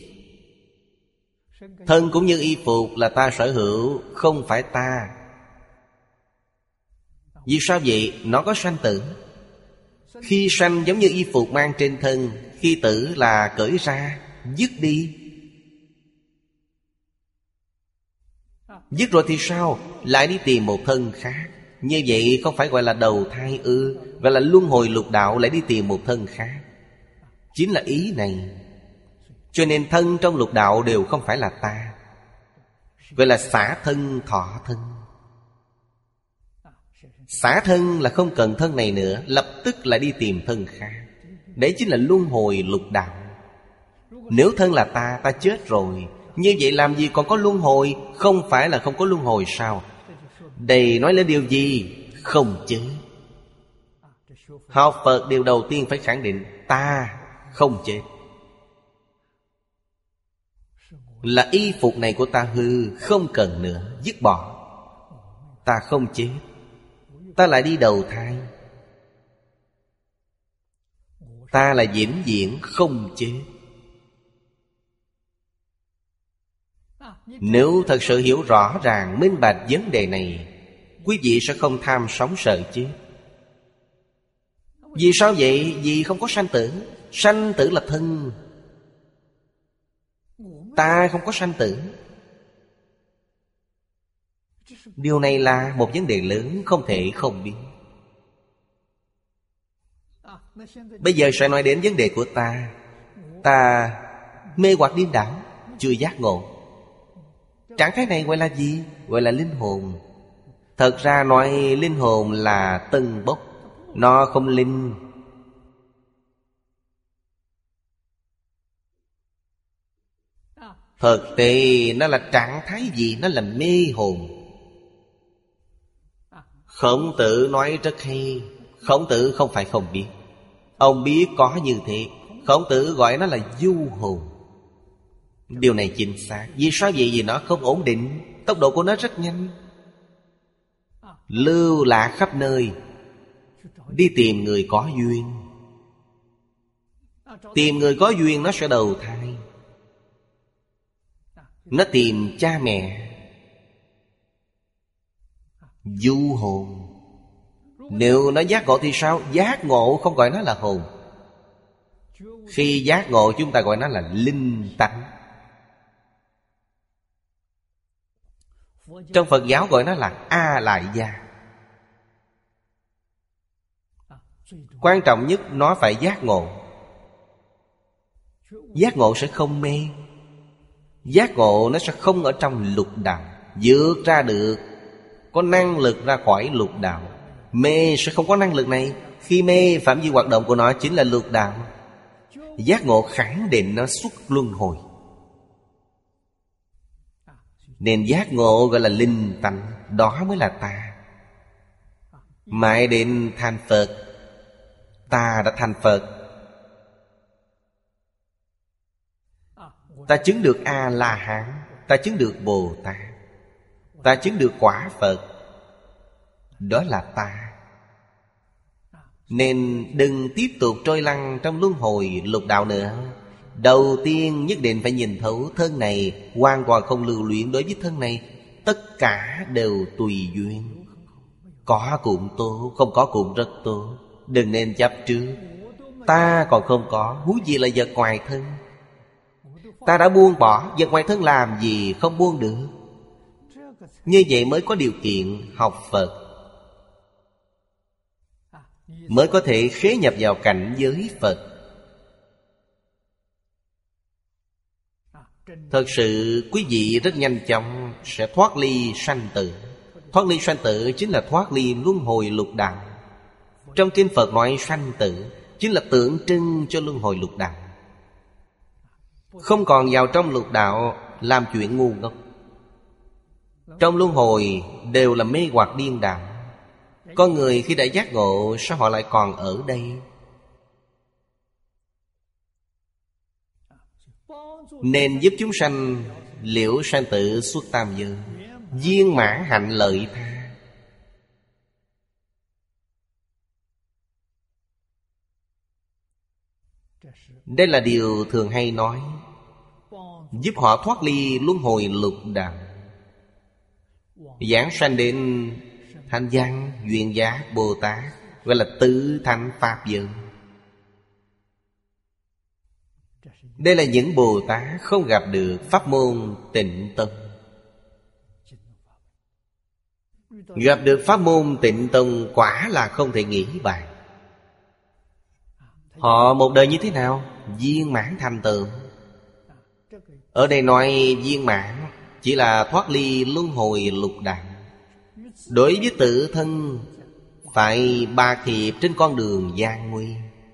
Thân cũng như y phục là ta sở hữu, không phải ta. Vì sao vậy? Nó có sanh tử. Khi sanh giống như y phục mang trên thân, khi tử là cởi ra, dứt đi. Dứt rồi thì sao? Lại đi tìm một thân khác. Như vậy không phải gọi là đầu thai ư? Gọi là luân hồi lục đạo, lại đi tìm một thân khác. Chính là ý này. Cho nên thân trong lục đạo đều không phải là ta. Gọi là xả thân thọ thân. Xả thân là không cần thân này nữa, lập tức lại đi tìm thân khác. Đấy chính là luân hồi lục đạo. Nếu thân là ta, ta chết rồi, như vậy làm gì còn có luân hồi? Không phải là không có luân hồi sao? Đây nói lên điều gì? Không chết. Học Phật điều đầu tiên phải khẳng định ta không chết. Là y phục này của ta hư, không cần nữa, dứt bỏ. Ta không chết, ta lại đi đầu thai. Ta là vĩnh viễn không chết. Nếu thật sự hiểu rõ ràng minh bạch vấn đề này, quý vị sẽ không tham sống sợ chết. Vì sao vậy? Vì không có sanh tử. Sanh tử là thân, ta không có sanh tử. Điều này là một vấn đề lớn, không thể không biết. Bây giờ sẽ nói đến vấn đề của ta. Ta mê hoặc điên đảo, chưa giác ngộ. Trạng thái này gọi là gì? Gọi là linh hồn. Thật ra nói linh hồn là tân bốc, nó không linh. Thực tế nó là trạng thái gì? Nó là mê hồn. Khổng Tử nói rất hay. Khổng Tử không phải không biết, ông biết có như thế. Khổng Tử gọi nó là du hồn. Điều này chính xác. Vì sao vậy? Vì nó không ổn định, tốc độ của nó rất nhanh, lưu lạc khắp nơi, đi tìm người có duyên. Tìm người có duyên nó sẽ đầu thai. Nó tìm cha mẹ. Du hồn. Nếu nó giác ngộ thì sao? Giác ngộ không gọi nó là hồn. Khi giác ngộ chúng ta gọi nó là linh tánh. Trong Phật giáo gọi nó là A Lại Gia. Quan trọng nhất nó phải giác ngộ. Giác ngộ sẽ không mê. Giác ngộ nó sẽ không ở trong lục đạo, vượt ra được, có năng lực ra khỏi lục đạo. Mê sẽ không có năng lực này. Khi mê, phạm vi hoạt động của nó chính là lục đạo. Giác ngộ khẳng định nó xuất luân hồi. Nên giác ngộ gọi là linh tánh. Đó mới là ta. Mãi đến thành Phật, ta đã thành Phật. Ta chứng được A-la-hán, ta chứng được Bồ Tát, ta chứng được quả Phật. Đó là ta. Nên đừng tiếp tục trôi lăn trong luân hồi lục đạo nữa. Đầu tiên nhất định phải nhìn thấu thân này, hoàn toàn không lưu luyện đối với thân này. Tất cả đều tùy duyên. Có cũng tốt, không có cũng rất tốt. Đừng nên chấp trước. Ta còn không có, huống gì là vật ngoài thân. Ta đã buông bỏ, vật ngoài thân làm gì không buông được. Như vậy mới có điều kiện học Phật, mới có thể khế nhập vào cảnh giới Phật. Thật sự quý vị rất nhanh chóng sẽ thoát ly sanh tử. Thoát ly sanh tử chính là thoát ly luân hồi lục đạo. Trong kinh Phật nói sanh tử chính là tượng trưng cho luân hồi lục đạo. Không còn vào trong lục đạo làm chuyện ngu ngốc. Trong luân hồi đều là mê hoặc điên đảo. Con người khi đã giác ngộ, sao họ lại còn ở đây? Nên giúp chúng sanh liễu sanh tử xuất tam giới, viên mãn hạnh lợi tha. Đây là điều thường hay nói, giúp họ thoát ly luân hồi lục đạo, giảng sanh đến Thanh Văn, Duyên Giác, Bồ Tát, gọi là tứ thánh pháp giới. Đây là những Bồ Tát không gặp được pháp môn Tịnh Tông. Gặp được pháp môn Tịnh Tông quả là không thể nghĩ bàn. Họ một đời như thế nào? Viên mãn thành tựu. Ở đây nói viên mãn chỉ là thoát ly luân hồi lục đạo. Đối với tự thân phải bạc thiệp trên con đường gian nguy.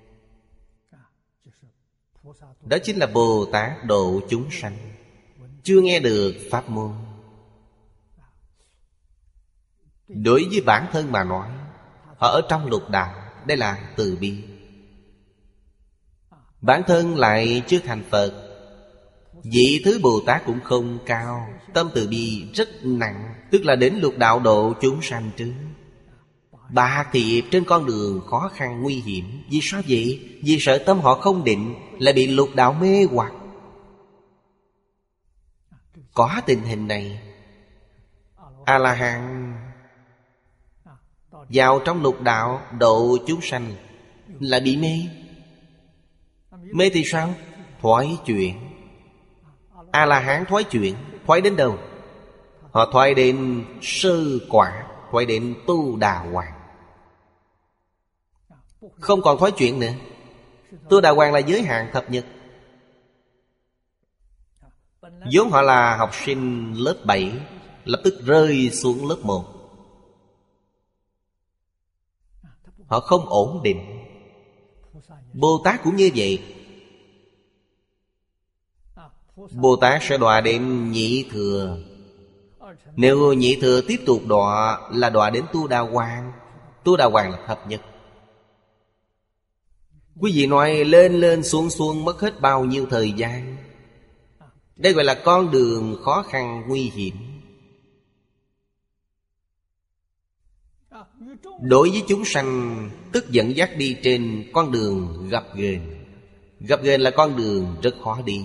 Đó chính là Bồ Tát độ chúng sanh. Chưa nghe được pháp môn. Đối với bản thân mà nói, họ ở trong lục đạo. Đây là từ bi. Bản thân lại chưa thành Phật, vị thứ Bồ Tát cũng không cao, tâm từ bi rất nặng, tức là đến lục đạo độ chúng sanh trước. bạc thiệp trên con đường khó khăn nguy hiểm. Vì sao vậy? Vì sợ tâm họ không định, lại bị lục đạo mê hoặc. Có tình hình này, A-la-hán vào trong lục đạo độ chúng sanh là bị mê. Mê thì sao? Thoái chuyển. A-la-hán thoái chuyển. Thoái đến đâu? Họ thoái đến sơ quả, thoái đến tu đà hoàng. Không còn thoái chuyển nữa. Tu đà hoàng là giới hạn thập nhật. vốn họ là học sinh lớp bảy, lập tức rơi xuống lớp một. Họ không ổn định. Bồ Tát cũng như vậy. Bồ Tát sẽ đọa đến nhị thừa. Nếu nhị thừa tiếp tục đọa là đọa đến tu đà hoàng. Tu đà hoàng là thập nhất. Quý vị nói lên lên xuống xuống mất hết bao nhiêu thời gian. Đây gọi là con đường khó khăn nguy hiểm. Đối với chúng sanh, tức dẫn dắt đi trên con đường gập ghềnh. Gập ghềnh là con đường rất khó đi.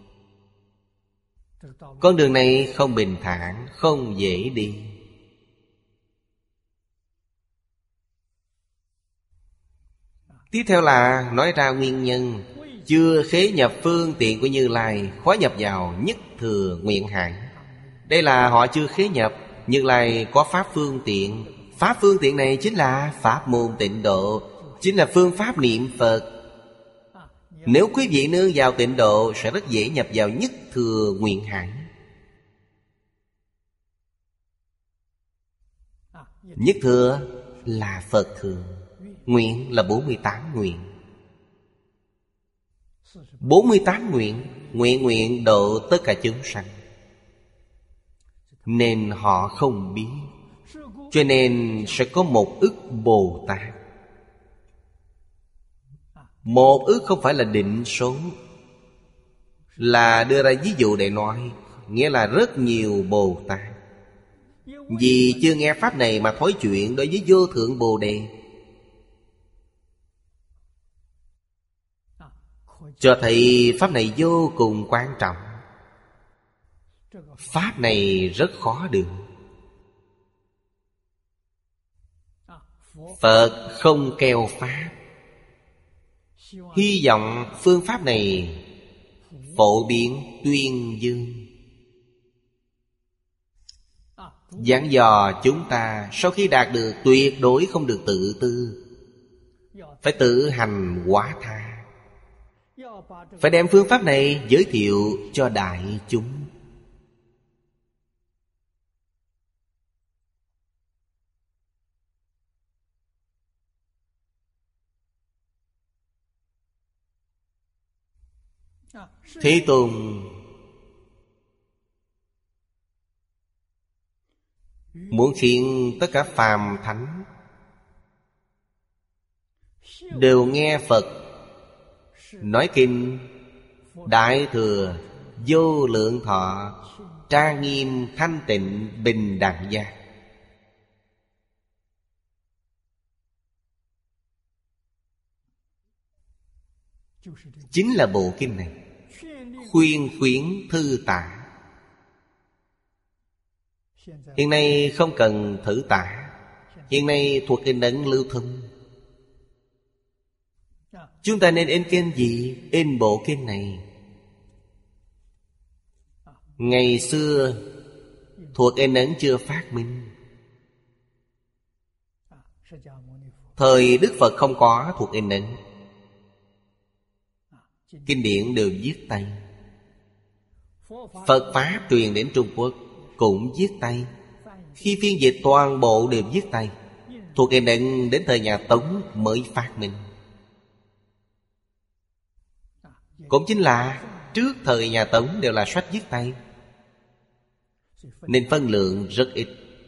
Con đường này không bình thản, không dễ đi. Tiếp theo là nói ra nguyên nhân. Chưa khế nhập phương tiện của Như Lai, khó nhập vào nhất thừa nguyện hải. Đây là họ chưa khế nhập. Như Lai có pháp phương tiện. Pháp phương tiện này chính là pháp môn tịnh độ, chính là phương pháp niệm Phật. Nếu quý vị nương vào tịnh độ, sẽ rất dễ nhập vào nhất thừa nguyện hải. Nhất thừa là Phật thừa, nguyện là bốn mươi tám nguyện. bốn mươi tám nguyện, nguyện nguyện độ tất cả chúng sanh. Nên họ không biết, cho nên sẽ có một ức Bồ Tát. Một ức không phải là định số, là đưa ra ví dụ để nói, nghĩa là rất nhiều Bồ Tát. Vì chưa nghe pháp này mà thối chuyện đối với vô thượng Bồ Đề, cho thấy pháp này vô cùng quan trọng. Pháp này rất khó được. Phật không keo pháp, hy vọng phương pháp này phổ biến tuyên dương, dặn dò chúng ta sau khi đạt được tuyệt đối không được tự tư, phải tự hành hóa tha, phải đem phương pháp này giới thiệu cho đại chúng. Thế Tôn muốn khiến tất cả phàm thánh đều nghe Phật nói kinh Đại Thừa Vô Lượng Thọ trang nghiêm thanh tịnh bình đẳng giác. Chính là bộ kinh này, Khuyên Khuyến Thư Tả. Hiện nay không cần thử tả, hiện nay thuộc in ấn lưu thông. Chúng ta nên in kinh gì? In bộ kinh này. Ngày xưa thuộc in ấn chưa phát minh, thời Đức Phật không có thuộc in ấn. Kinh điển đều viết tay. Phật Pháp truyền đến Trung Quốc cũng viết tay. Khi phiên dịch toàn bộ đều viết tay. Thuộc in ấn đến thời nhà Tống mới phát minh. Cũng chính là trước thời nhà Tống đều là sách viết tay, nên phân lượng rất ít.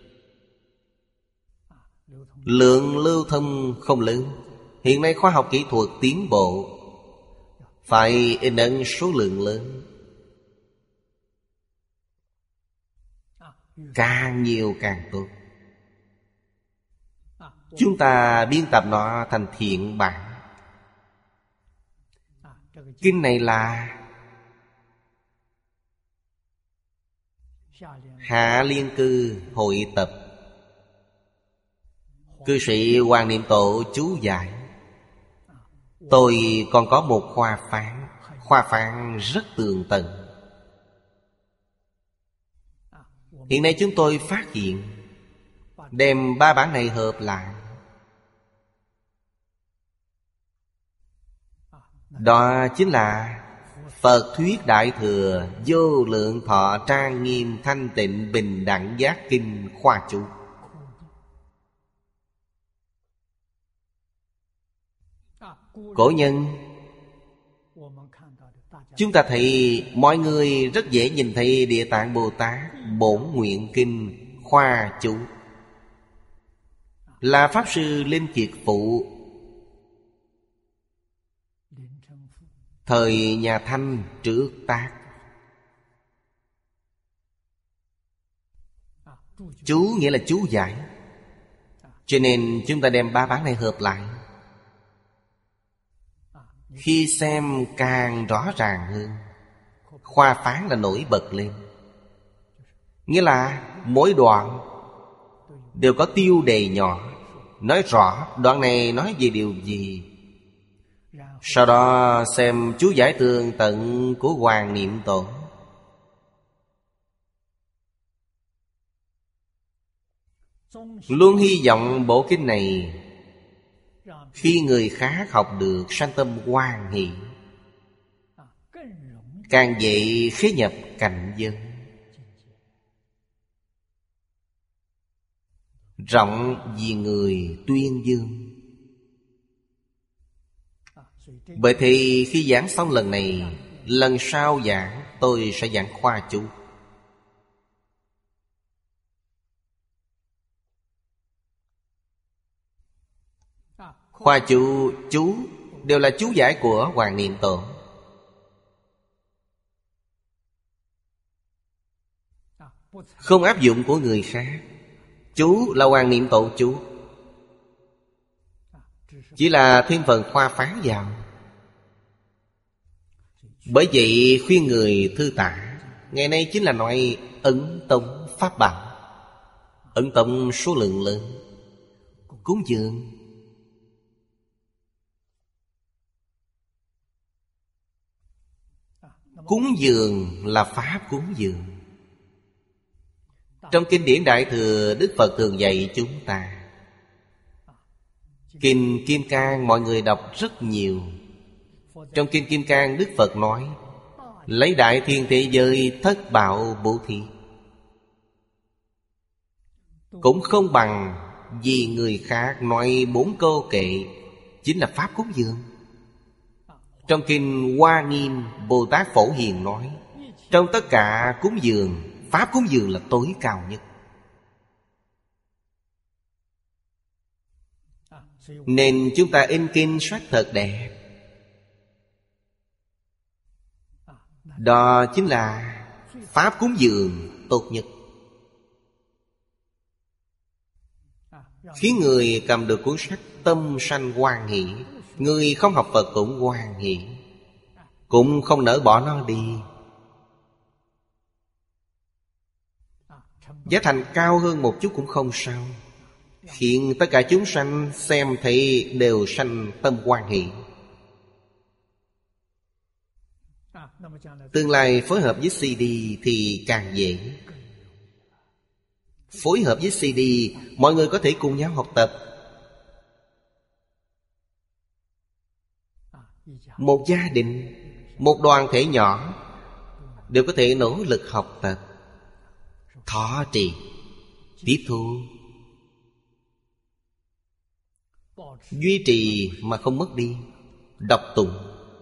Lượng lưu thông không lớn. Hiện nay khoa học kỹ thuật tiến bộ, phải in ấn số lượng lớn. Càng nhiều càng tốt. Chúng ta biên tập nó thành thiện bản. Kinh này là Hạ Liên Cư hội tập, cư sĩ Hoàng Niệm Tổ chú giải. Tôi còn có một khoa phán. Khoa phán rất tường tận. Hiện nay chúng tôi phát hiện đem ba bản này hợp lại, đó chính là Phật Thuyết Đại Thừa Vô Lượng Thọ Trang Nghiêm Thanh Tịnh Bình Đẳng Giác Kinh khoa chú. Cổ nhân, chúng ta thấy mọi người rất dễ nhìn thấy Địa Tạng Bồ Tát Bổn Nguyện Kinh khoa chú, là Pháp Sư Linh Kiệt Phụ thời nhà Thanh trước tác. Chú nghĩa là chú giải. Cho nên chúng ta đem ba bản này hợp lại, khi xem càng rõ ràng hơn. Khoa phán là nổi bật lên, nghĩa là mỗi đoạn đều có tiêu đề nhỏ, nói rõ đoạn này nói về điều gì. Sau đó xem chú giải tường tận của Hoàng Niệm Tổ. Luôn hy vọng bộ kinh này khi người khác học được sanh tâm hoan hỷ, càng dễ khế nhập cảnh giới, rộng vì người tuyên dương. Bởi thì khi giảng xong lần này, lần sau giảng tôi sẽ giảng khoa chú. Khoa chú, chú đều là chú giải của Hoàng Niệm Tổ. Không áp dụng của người khác. Chú là Hoàng Niệm Tổ chú, chỉ là thêm phần khoa phán vào. Bởi vậy khuyên người thư tả ngày nay chính là nói ấn tống pháp bảo. Ấn tống số lượng lớn, cúng dường. Cúng dường là pháp cúng dường. Trong kinh điển Đại Thừa, Đức Phật thường dạy chúng ta. Kinh Kim Cang mọi người đọc rất nhiều. Trong kinh Kim Cang, Đức Phật nói lấy đại thiên thế giới thất bảo bố thí, cũng không bằng vì người khác nói bốn câu kệ, chính là pháp cúng dường. Trong kinh Hoa Nghiêm, Bồ Tát Phổ Hiền nói trong tất cả cúng dường, pháp cúng dường là tối cao nhất. Nên chúng ta in kinh sách thật đẹp. Đó chính là pháp cúng dường tốt nhất, khiến người cầm được cuốn sách tâm sanh hoan hỷ. Người không học Phật cũng hoan hỷ, cũng không nỡ bỏ nó đi. Giá thành cao hơn một chút cũng không sao, khiến tất cả chúng sanh xem thấy đều sanh tâm hoan hỷ. Tương lai phối hợp với xê đê thì càng dễ. Phối hợp với xê đê, mọi người có thể cùng nhau học tập. Một gia đình, một đoàn thể nhỏ đều có thể nỗ lực học tập, thọ trì, tiếp thu, duy trì mà không mất đi. Đọc tụng,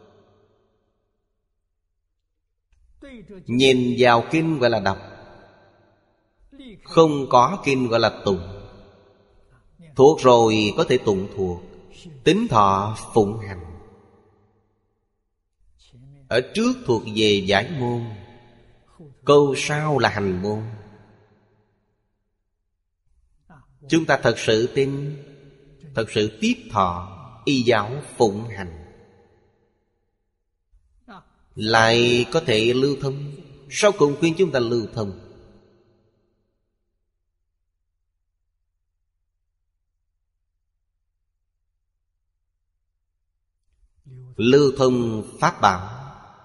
nhìn vào kinh gọi là đọc, không có kinh gọi là tụng. Thuộc rồi có thể tụng thuộc, tính thọ phụng hành. Ở trước thuộc về giải môn, câu sau là hành môn. Chúng ta thật sự tin thật sự tiếp thọ y giáo phụng hành, lại có thể lưu thông. Sau cùng khuyên chúng ta lưu thông. Lưu thông pháp bảo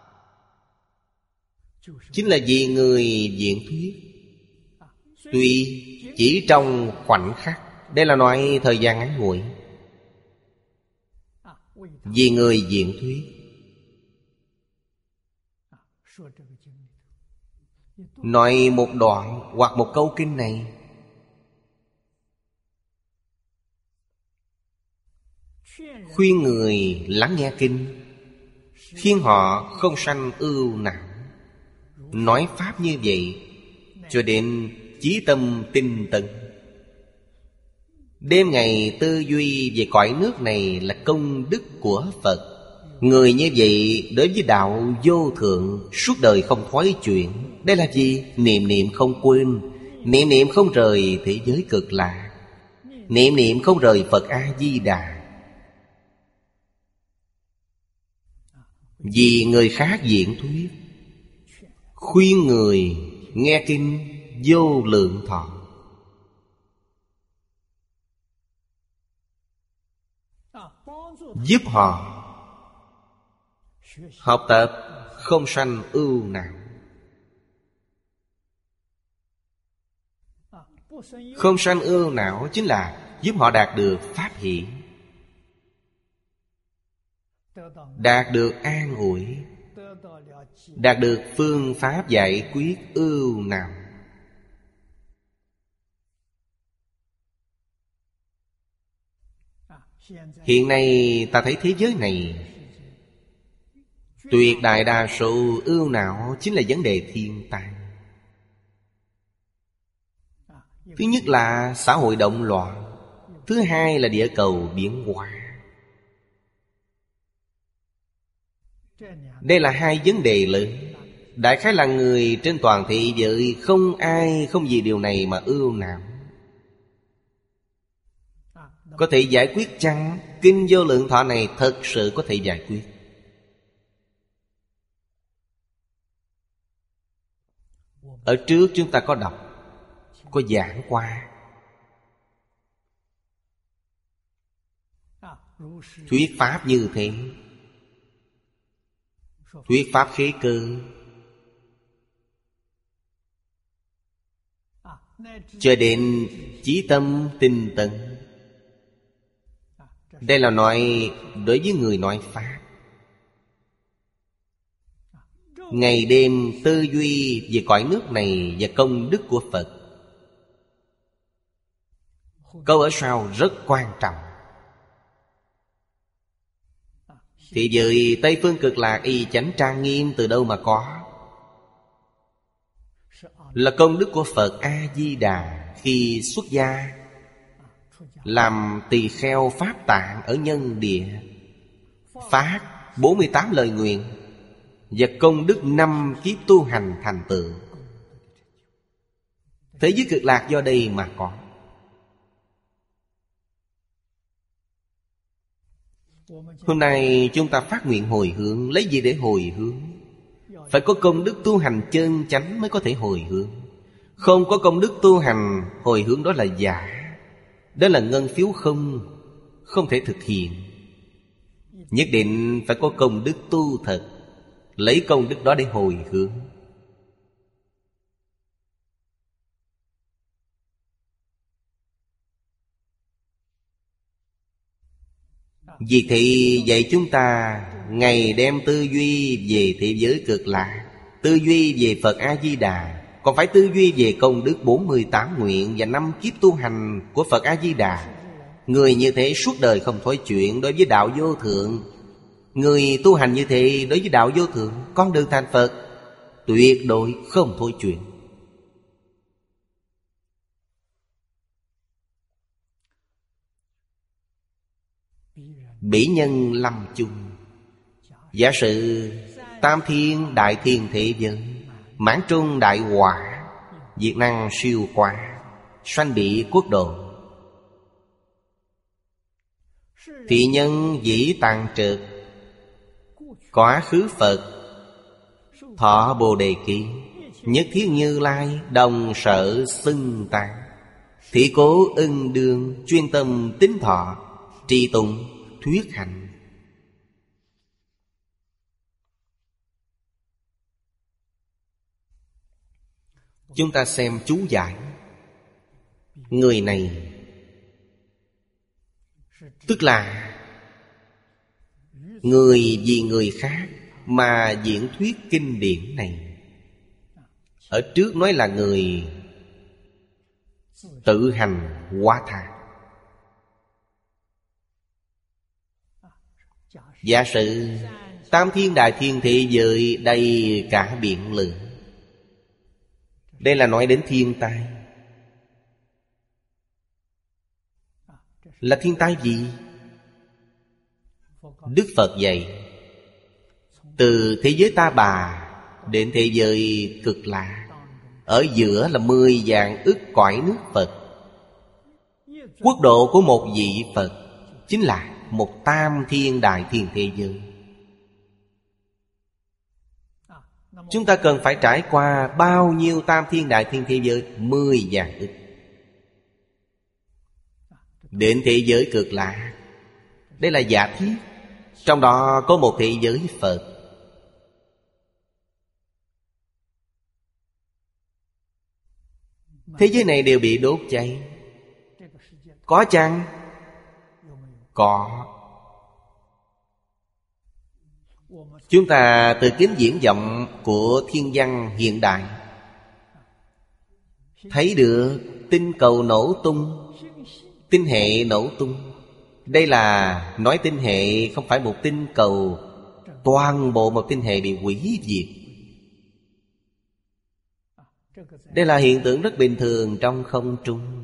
chính là vì người diễn thuyết. Tuy chỉ trong khoảnh khắc, đây là nói thời gian ngắn ngủi, vì người diễn thuyết. Nói một đoạn hoặc một câu kinh này, khuyên người lắng nghe kinh, khiến họ không sanh ưu não. Nói pháp như vậy cho đến chí tâm tinh tấn, đêm ngày tư duy về cõi nước này là công đức của Phật. Người như vậy đối với đạo vô thượng suốt đời không thoái chuyển. Đây là gì? Niệm niệm không quên, niệm niệm không rời thế giới cực lạc, niệm niệm không rời Phật A-di-đà. Vì người khác diễn thuyết, khuyên người nghe kinh vô lượng thọ. Giúp họ học tập không sanh ưu não. Không sanh ưu não chính là giúp họ đạt được pháp hỷ, đạt được an ủi, đạt được phương pháp giải quyết ưu não. Hiện nay ta thấy thế giới này tuyệt đại đa số ưu não chính là vấn đề thiên tai. Thứ nhất là xã hội động loạn, thứ hai là địa cầu biến hóa. Đây là hai vấn đề lớn. Đại khái là người trên toàn thế giới không ai không vì điều này mà ưu não. Có thể giải quyết chăng? Kinh vô lượng thọ này thật sự có thể giải quyết. Ở trước chúng ta có đọc, có giảng qua. Thuyết pháp như thế, thuyết pháp khế cơ, cho đến chí tâm tinh tấn. Đây là nói đối với người nói pháp. Ngày đêm tư duy về cõi nước này và công đức của Phật. Câu ở sau rất quan trọng. Thì giới Tây Phương Cực Lạc y chánh trang nghiêm từ đâu mà có? Là công đức của Phật A-di-đà khi xuất gia, làm tỳ kheo pháp tạng ở nhân địa, phát bốn mươi tám lời nguyện và công đức năm kiếp tu hành thành tựu. Thế giới Cực Lạc do đây mà có. Hôm nay chúng ta phát nguyện hồi hướng. Lấy gì để hồi hướng? Phải có công đức tu hành chân chánh mới có thể hồi hướng. Không có công đức tu hành, hồi hướng đó là giả. Đó là ngân phiếu không, không thể thực hiện. Nhất định phải có công đức tu thật, lấy công đức đó để hồi hướng. Vì thị dạy chúng ta ngày đem tư duy về thế giới Cực Lạc, tư duy về Phật A-di-đà, còn phải tư duy về công đức bốn mươi tám nguyện và năm kiếp tu hành của Phật A-di-đà. Người như thế suốt đời không thoái chuyển đối với đạo vô thượng. Người tu hành như thế đối với đạo vô thượng, con đường thành Phật tuyệt đối không thoái chuyển. Bỉ nhân lâm chung. Giả sử tam thiên đại thiên thế giới, mãn trung đại hỏa, diệt năng siêu quá, sanh bị quốc độ. Thị nhân dĩ tàng trực, quá khứ Phật thọ Bồ Đề Ký, nhất thiết Như Lai đồng sở xưng tán. Thị cố ưng đương, chuyên tâm tín thọ, trì tụng thuyết hành. Chúng ta xem chú giải. Người này tức là người vì người khác mà diễn thuyết kinh điển này. Ở trước nói là người tự hành hóa tha. Giả sử tam thiên đại thiên thế giới đầy cả biển lửa. Đây là nói đến thiên tai. Là thiên tai gì? Đức Phật dạy, từ thế giới Ta Bà đến thế giới Cực Lạc, ở giữa là mười vạn ức cõi nước Phật. Quốc độ của một vị Phật chính là một tam thiên đại thiên thế giới. Chúng ta cần phải trải qua bao nhiêu tam thiên đại thiên thế giới? Mười vạn ức. Đến thế giới Cực Lạc, đây là giả thiết. Trong đó có một thế giới Phật. Thế giới này đều bị đốt cháy. Có chăng? Có. Chúng ta từ kinh diễn vọng của thiên văn hiện đại thấy được tinh cầu nổ tung, tinh hệ nổ tung. Đây là nói tinh hệ không phải một tinh cầu, toàn bộ một tinh hệ bị hủy diệt. Đây là hiện tượng rất bình thường trong không trung.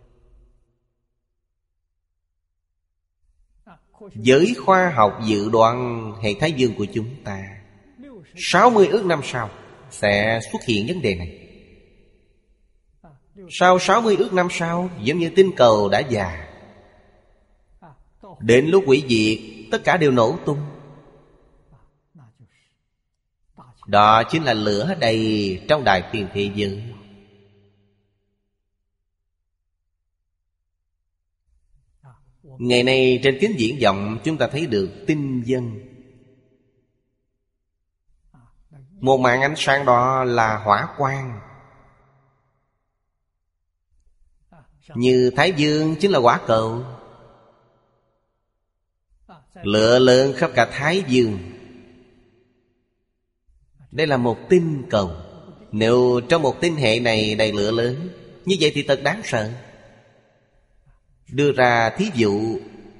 Giới khoa học dự đoán hệ thái dương của chúng ta sáu mươi ước năm sau sẽ xuất hiện vấn đề này. Sau sáu mươi ước năm sau, giống như tinh cầu đã già, đến lúc hủy diệt tất cả đều nổ tung. Đó chính là lửa đầy trong đại thiên thế giới. Ngày nay trên kính viễn vọng chúng ta thấy được tinh vân. Một màn ánh sáng đó là hỏa quang. Như Thái Dương chính là quả cầu. Lửa lớn khắp cả Thái Dương. Đây là một tinh cầu. Nếu trong một tinh hệ này đầy lửa lớn, như vậy thì thật đáng sợ. Đưa ra thí dụ,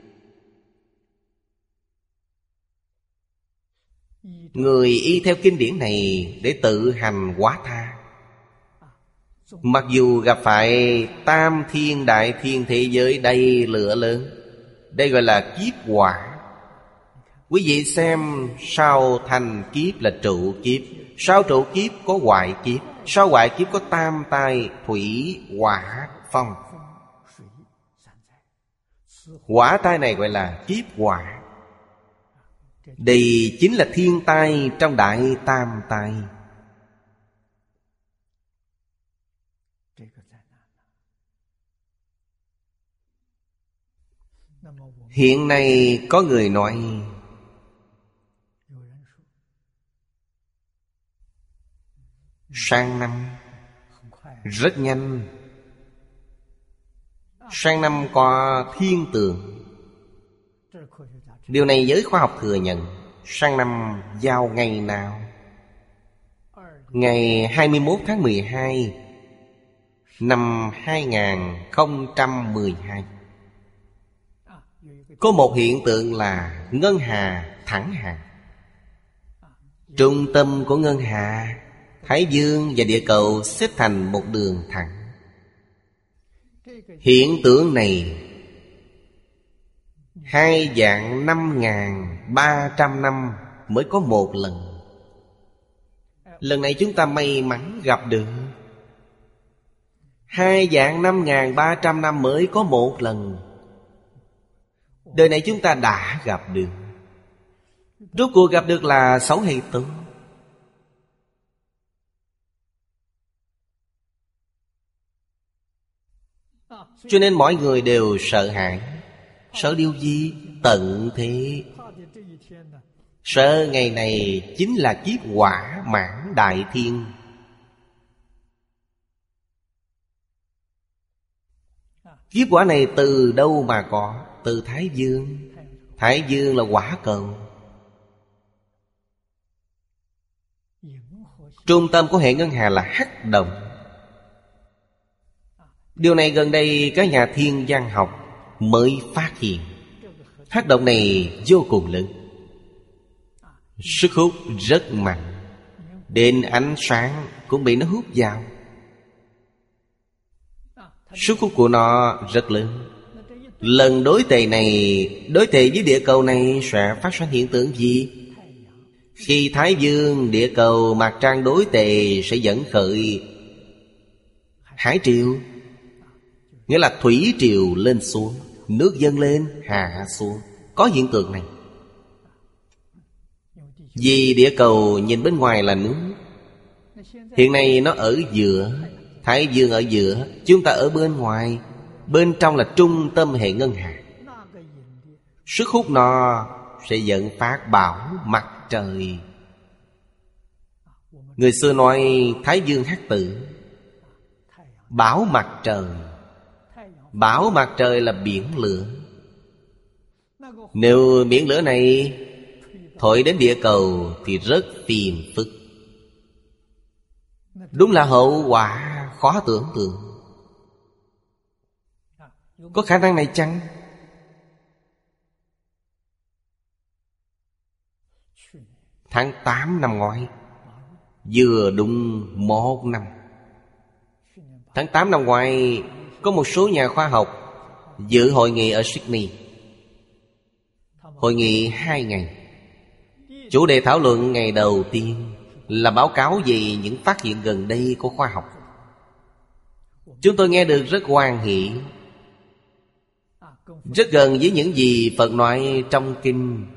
người y theo kinh điển này để tự hành hóa tha, mặc dù gặp phải tam thiên đại thiên thế giới đầy lửa lớn, đây gọi là kiếp quả. Quý vị xem, sau thành kiếp là trụ kiếp, sau trụ kiếp có hoại kiếp, sau hoại kiếp có tam tai thủy hỏa phong. Hỏa tai này gọi là kiếp hỏa. Đây chính là thiên tai trong đại tam tai. Hiện nay có người nói sang năm rất nhanh, sang năm có thiên tượng. Điều này giới khoa học thừa nhận. Sang năm vào ngày nào? Ngày hai mươi mốt tháng mười hai năm hai nghìn không trăm mười hai. Có một hiện tượng là ngân hà thẳng hàng. Trung tâm của ngân hà, Thái Dương và địa cầu xếp thành một đường thẳng. Hiện tượng này hai vạn năm ngàn ba trăm năm mới có một lần. Lần này chúng ta may mắn gặp được. Hai vạn năm ngàn ba trăm năm mới có một lần. Đời này chúng ta đã gặp được. Rốt cuộc gặp được là xấu hay tốt? Cho nên mọi người đều sợ hãi. Sợ điều gì? Tận thế. Sợ ngày này chính là kiếp hỏa mãn đại thiên. Kiếp quả này từ đâu mà có? Từ Thái Dương. Thái Dương là hỏa cầu. Trung tâm của hệ ngân hà là hắc động. Điều này gần đây các nhà thiên văn học mới phát hiện. Hắc động này vô cùng lớn, sức hút rất mạnh, đến ánh sáng cũng bị nó hút vào. Sức hút của nó rất lớn. Lần đối tề này đối tề với địa cầu này sẽ phát sinh hiện tượng gì? Khi Thái Dương, địa cầu, mặt trăng đối tề sẽ dẫn khởi hải triều, nghĩa là thủy triều lên xuống, nước dâng lên hạ xuống. Có hiện tượng này. Vì địa cầu nhìn bên ngoài là nước, hiện nay nó ở giữa. Thái Dương ở giữa, chúng ta ở bên ngoài. Bên trong là trung tâm hệ ngân hà. Sức hút nó sẽ dẫn phát bão mặt trời. Người xưa nói Thái Dương hắc tử, bão mặt trời. Bão mặt trời là biển lửa. Nếu biển lửa này thổi đến địa cầu thì rất phiền phức. Đúng là hậu quả khó tưởng tượng. Có khả năng này chăng? Tháng tám năm ngoái, vừa đúng một năm. Tháng tám năm ngoái, có một số nhà khoa học dự hội nghị ở Sydney. Hội nghị hai ngày. Chủ đề thảo luận ngày đầu tiên là báo cáo về những phát hiện gần đây của khoa học. Chúng tôi nghe được rất hoan hỷ, rất gần với những gì Phật nói trong kinh,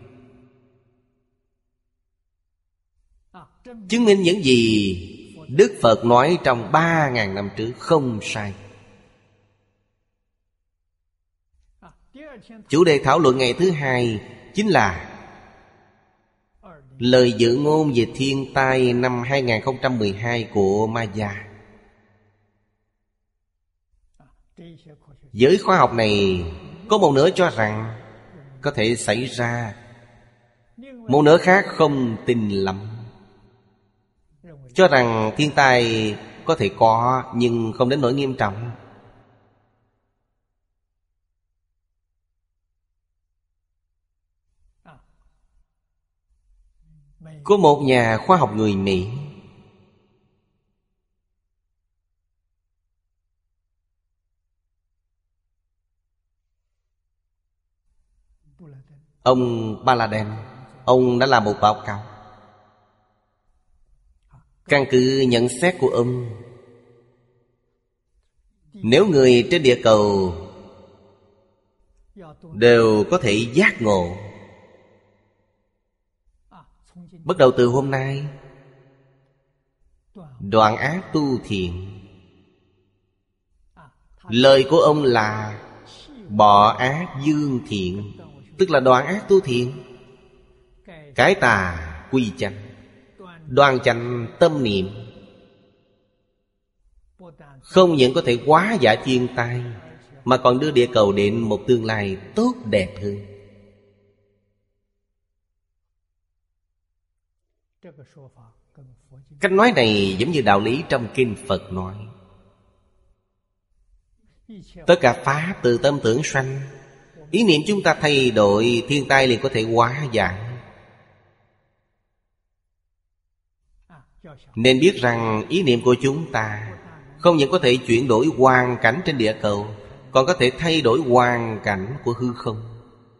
chứng minh những gì Đức Phật nói trong ba ngàn năm trước không sai. Chủ đề thảo luận ngày thứ hai chính là lời dự ngôn về thiên tai năm hai không một hai của Maya. Giới khoa học này có một nửa cho rằng có thể xảy ra, một nửa khác không tin lắm, cho rằng thiên tai có thể có nhưng không đến nỗi nghiêm trọng. Có một nhà khoa học người Mỹ, ông Baladen, ông đã làm một báo cáo. Căn cứ nhận xét của ông, nếu người trên địa cầu đều có thể giác ngộ, bắt đầu từ hôm nay đoạn ác tu thiện. Lời của ông là bỏ ác dương thiện, tức là đoạn ác tu thiện, cải tà quy chánh, đoan chánh tâm niệm, không những có thể hóa giải thiên tai, mà còn đưa địa cầu đến một tương lai tốt đẹp hơn. Cách nói này giống như đạo lý trong kinh Phật nói: tất cả pháp từ tâm tưởng sanh. Ý niệm chúng ta thay đổi, thiên tai liền có thể hóa giải. Nên biết rằng ý niệm của chúng ta không những có thể chuyển đổi hoàn cảnh trên địa cầu, còn có thể thay đổi hoàn cảnh của hư không.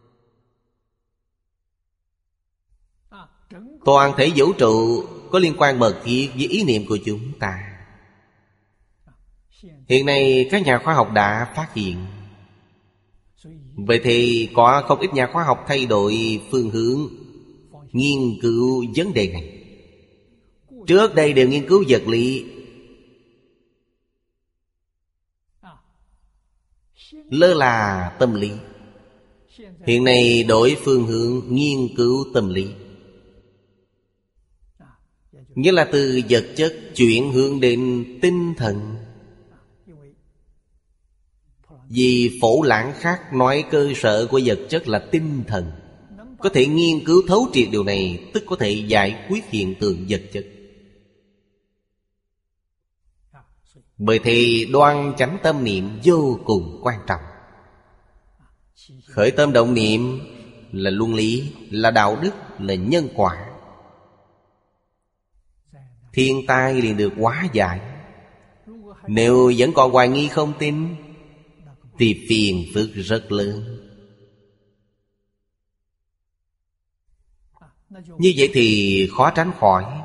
Toàn thể vũ trụ có liên quan mật thiết với ý niệm của chúng ta. Hiện nay các nhà khoa học đã phát hiện, Vậy thì có không ít nhà khoa học thay đổi phương hướng nghiên cứu vấn đề này. Trước đây đều nghiên cứu vật lý, lơ là tâm lý. Hiện nay đổi phương hướng nghiên cứu tâm lý, nghĩa là từ vật chất chuyển hướng đến tinh thần. Vì Phổ Lãng Khắc nói cơ sở của vật chất là tinh thần. Có thể nghiên cứu thấu triệt điều này, tức có thể giải quyết hiện tượng vật chất. Bởi thì đoan chánh tâm niệm vô cùng quan trọng. Khởi tâm động niệm là luân lý, là đạo đức, là nhân quả. Thiên tai liền được hóa giải. Nếu vẫn còn hoài nghi không tin thì phiền phức rất lớn. Như vậy thì khó tránh khỏi.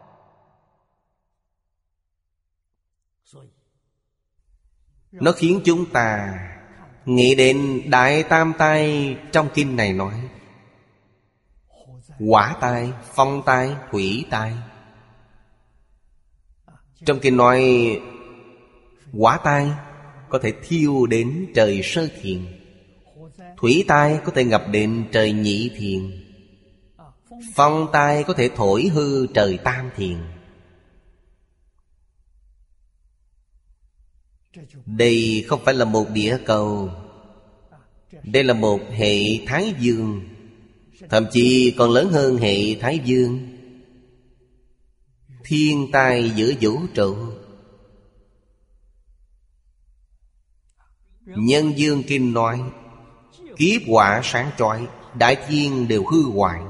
Nó khiến chúng ta nghĩ đến Đại Tam Tai. Trong kinh này nói hỏa tai, phong tai, thủy tai. Trong kinh nói hỏa tai có thể thiêu đến trời sơ thiền, thủy tai có thể ngập đến trời nhị thiền, phong tai có thể thổi hư trời tam thiền. Đây không phải là một địa cầu, đây là một hệ Thái Dương, thậm chí còn lớn hơn hệ Thái Dương. Thiên tai giữa vũ trụ. Nhân Dương Kinh nói kiếp hỏa sáng chói, đại thiên đều hư hoại.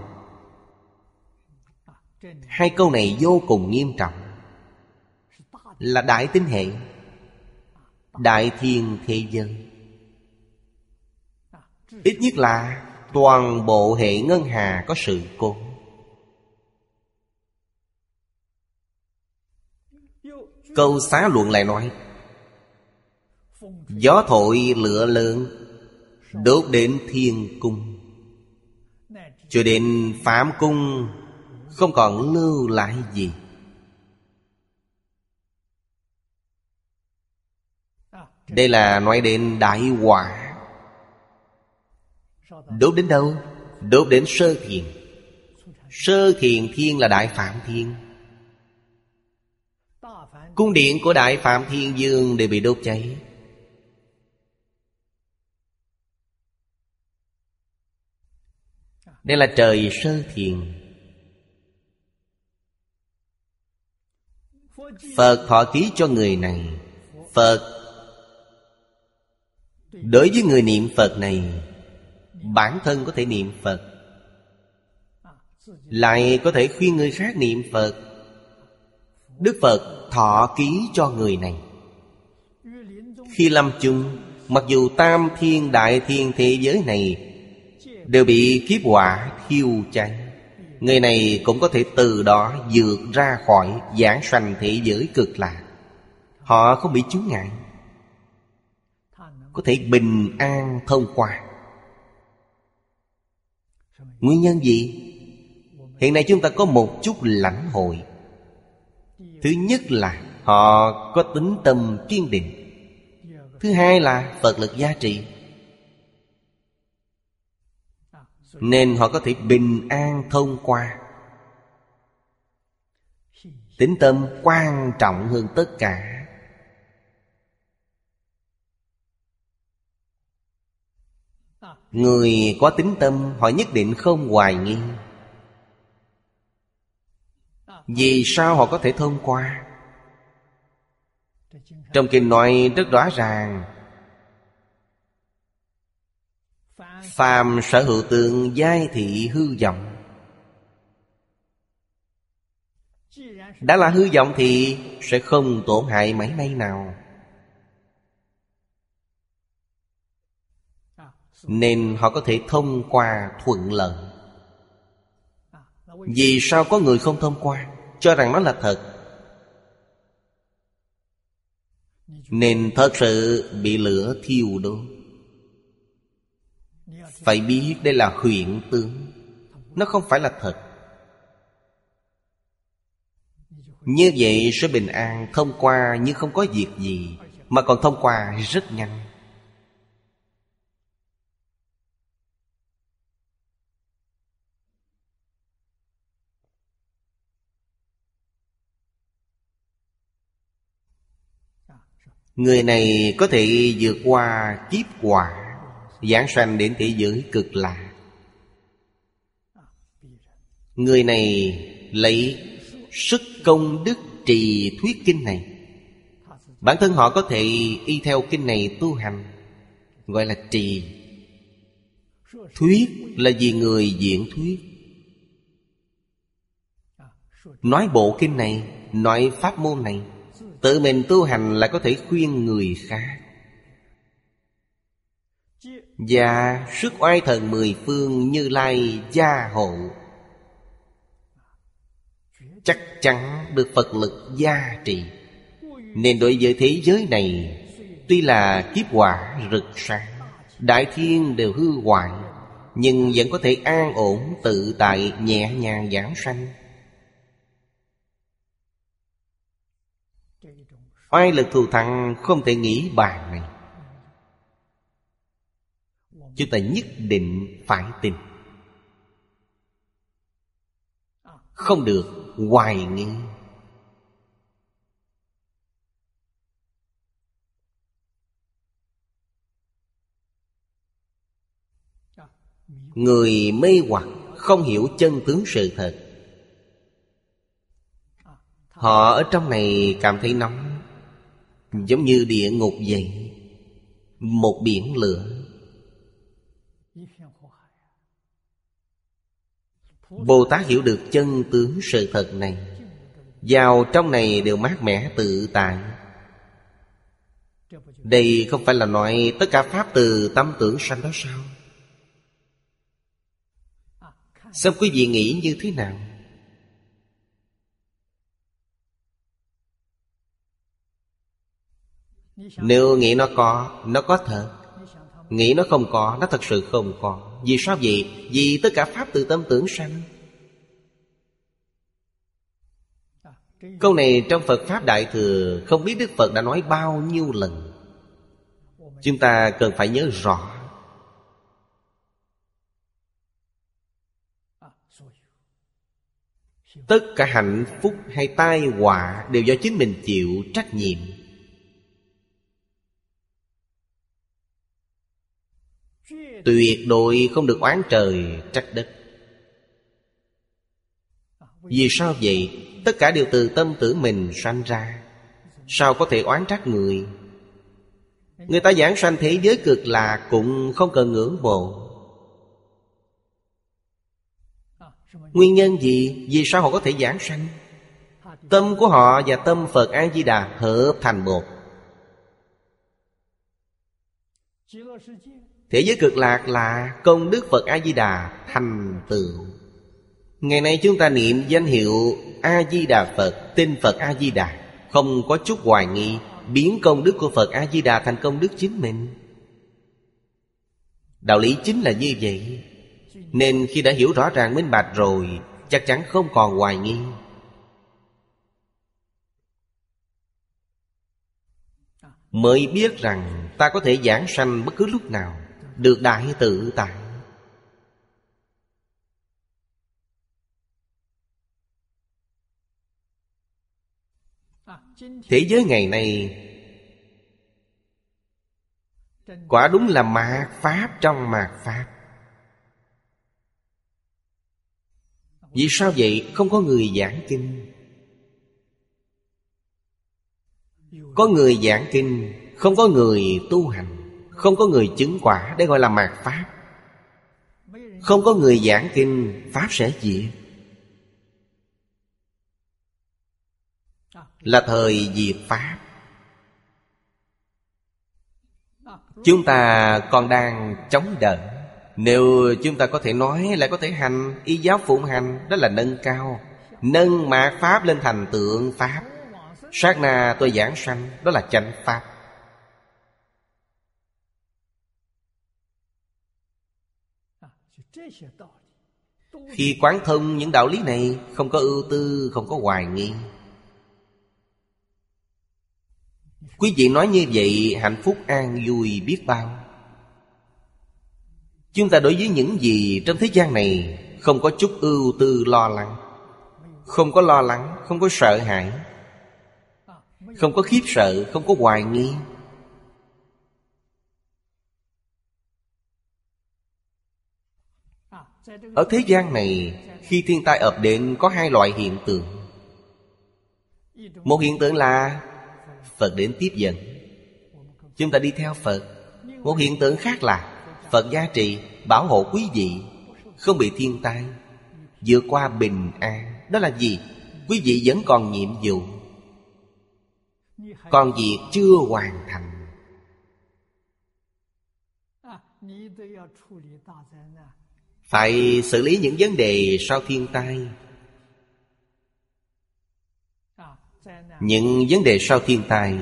Hai câu này vô cùng nghiêm trọng, là đại tinh hệ, đại thiên thế giới. Ít nhất là toàn bộ hệ ngân hà có sự cố. Câu Xá Luận lại nói gió thổi lửa lớn, đốt đến thiên cung, cho đến Phạm cung không còn lưu lại gì. Đây là nói đến đại hỏa. Đốt đến đâu? Đốt đến sơ thiền. Sơ thiền thiên là Đại Phạm Thiên. Cung điện của Đại Phạm Thiên Dương đều bị đốt cháy. Đây là trời sơ thiền. Phật thọ ký cho người này. Phật đối với người niệm Phật này, bản thân có thể niệm Phật, lại có thể khuyên người khác niệm Phật. Đức Phật thọ ký cho người này. Khi lâm chung, mặc dù tam thiên đại thiên thế giới này đều bị kiếp hỏa thiêu cháy, người này cũng có thể từ đó vượt ra khỏi giảng sanh thế giới cực lạc. Họ không bị chướng ngại, có thể bình an thông qua. Nguyên nhân gì? Hiện nay chúng ta có một chút lãnh hội. Thứ nhất là họ có tính tâm kiên định. Thứ hai là Phật lực gia trị, nên họ có thể bình an thông qua. Tính tâm quan trọng hơn tất cả. Người có tính tâm, họ nhất định không hoài nghi. Vì sao họ có thể thông qua? Trong kinh nói rất rõ ràng: phàm sở hữu tượng giai thị hư vọng. Đã là hư vọng thì sẽ không tổn hại mảy may nào. Nên họ có thể thông qua thuận lợi. Vì sao có người không thông qua, cho rằng nó là thật, nên thật sự bị lửa thiêu đốt. Phải biết đây là huyễn tướng, nó không phải là thật. Như vậy sẽ bình an, thông qua nhưng không có việc gì, mà còn thông qua rất nhanh. Người này có thể vượt qua kiếp quả, giảng sanh đến thế giới cực lạc. Người này lấy sức công đức trì thuyết kinh này. Bản thân họ có thể y theo kinh này tu hành, gọi là trì. Thuyết là vì người diễn thuyết. Nói bộ kinh này, nói pháp môn này. Tự mình tu hành lại có thể khuyên người khác. Và sức oai thần mười phương Như Lai gia hộ, chắc chắn được Phật lực gia trì. Nên đối với thế giới này, tuy là kiếp quả rực sáng, đại thiên đều hư hoại, nhưng vẫn có thể an ổn tự tại nhẹ nhàng giảng sanh. Oai lực thù thắng không thể nghĩ bàn này. Chúng ta nhất định phải tin, không được hoài nghi. Người mê hoặc không hiểu chân tướng sự thật, họ ở trong này cảm thấy nóng, giống như địa ngục vậy, một biển lửa. Bồ Tát hiểu được chân tướng sự thật này, vào trong này đều mát mẻ tự tại. Đây không phải là nói tất cả pháp từ tâm tưởng sanh đó sao? Xem quý vị nghĩ như thế nào? Nếu nghĩ nó có, nó có thật. Nghĩ nó không có, nó thật sự không có. Vì sao vậy? Vì tất cả pháp từ tâm tưởng sanh. Câu này trong Phật Pháp Đại Thừa không biết Đức Phật đã nói bao nhiêu lần. Chúng ta cần phải nhớ rõ. Tất cả hạnh phúc hay tai họa đều do chính mình chịu trách nhiệm. Tuyệt đối không được oán trời trách đất. Vì sao vậy? Tất cả đều từ tâm tưởng mình sanh ra, sao có thể oán trách người? Người ta giảng sanh thế giới cực lạc cũng không cần ngưỡng mộ. Nguyên nhân gì? Vì sao họ có thể giảng sanh? Tâm của họ và tâm Phật A-di-đà hợp thành một. Thế giới cực lạc là công đức Phật A-di-đà thành tựu. Ngày nay chúng ta niệm danh hiệu A-di-đà Phật, tin Phật A-di-đà, không có chút hoài nghi, biến công đức của Phật A-di-đà thành công đức chính mình. Đạo lý chính là như vậy. Nên khi đã hiểu rõ ràng minh bạch rồi, chắc chắn không còn hoài nghi. Mới biết rằng ta có thể giảng sanh bất cứ lúc nào, được đại tự tại. Thế giới ngày nay quả đúng là mạt Pháp trong mạt Pháp. Vì sao vậy? Không có người giảng kinh. Có người giảng kinh, không có người tu hành, không có người chứng quả, đây gọi là mạt Pháp. Không có người giảng kinh, Pháp sẽ diệt. Là thời diệt Pháp. Chúng ta còn đang chống đỡ. Nếu chúng ta có thể nói lại có thể hành, y giáo phụng hành, đó là nâng cao. Nâng mạt Pháp lên thành tượng Pháp. Sát na tôi giảng sanh, đó là chánh Pháp. Khi quán thông những đạo lý này, không có ưu tư, không có hoài nghi. Quý vị nói như vậy, hạnh phúc an vui biết bao. Chúng ta đối với những gì trong thế gian này không có chút ưu tư lo lắng, không có lo lắng, không có sợ hãi, không có khiếp sợ, không có hoài nghi. Ở thế gian này, khi thiên tai ập đến có hai loại hiện tượng. Một hiện tượng là Phật đến tiếp dẫn, chúng ta đi theo Phật. Một hiện tượng khác là Phật gia trì, bảo hộ quý vị không bị thiên tai, vượt qua bình an. Đó là gì? Quý vị vẫn còn nhiệm vụ, còn việc chưa hoàn thành. Phải xử lý những vấn đề sau thiên tai. Những vấn đề sau thiên tai,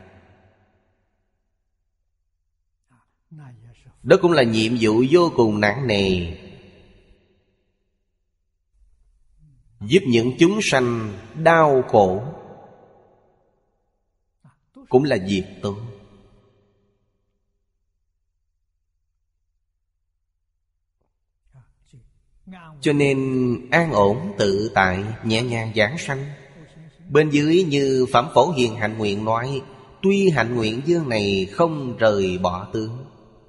đó cũng là nhiệm vụ vô cùng nặng nề, giúp những chúng sanh đau khổ, cũng là việc tốt. Cho nên an ổn tự tại, nhẹ nhàng giảng sanh. Bên dưới như Phẩm Phổ Hiền hạnh nguyện nói: tuy hạnh nguyện dương này không rời bỏ tướng.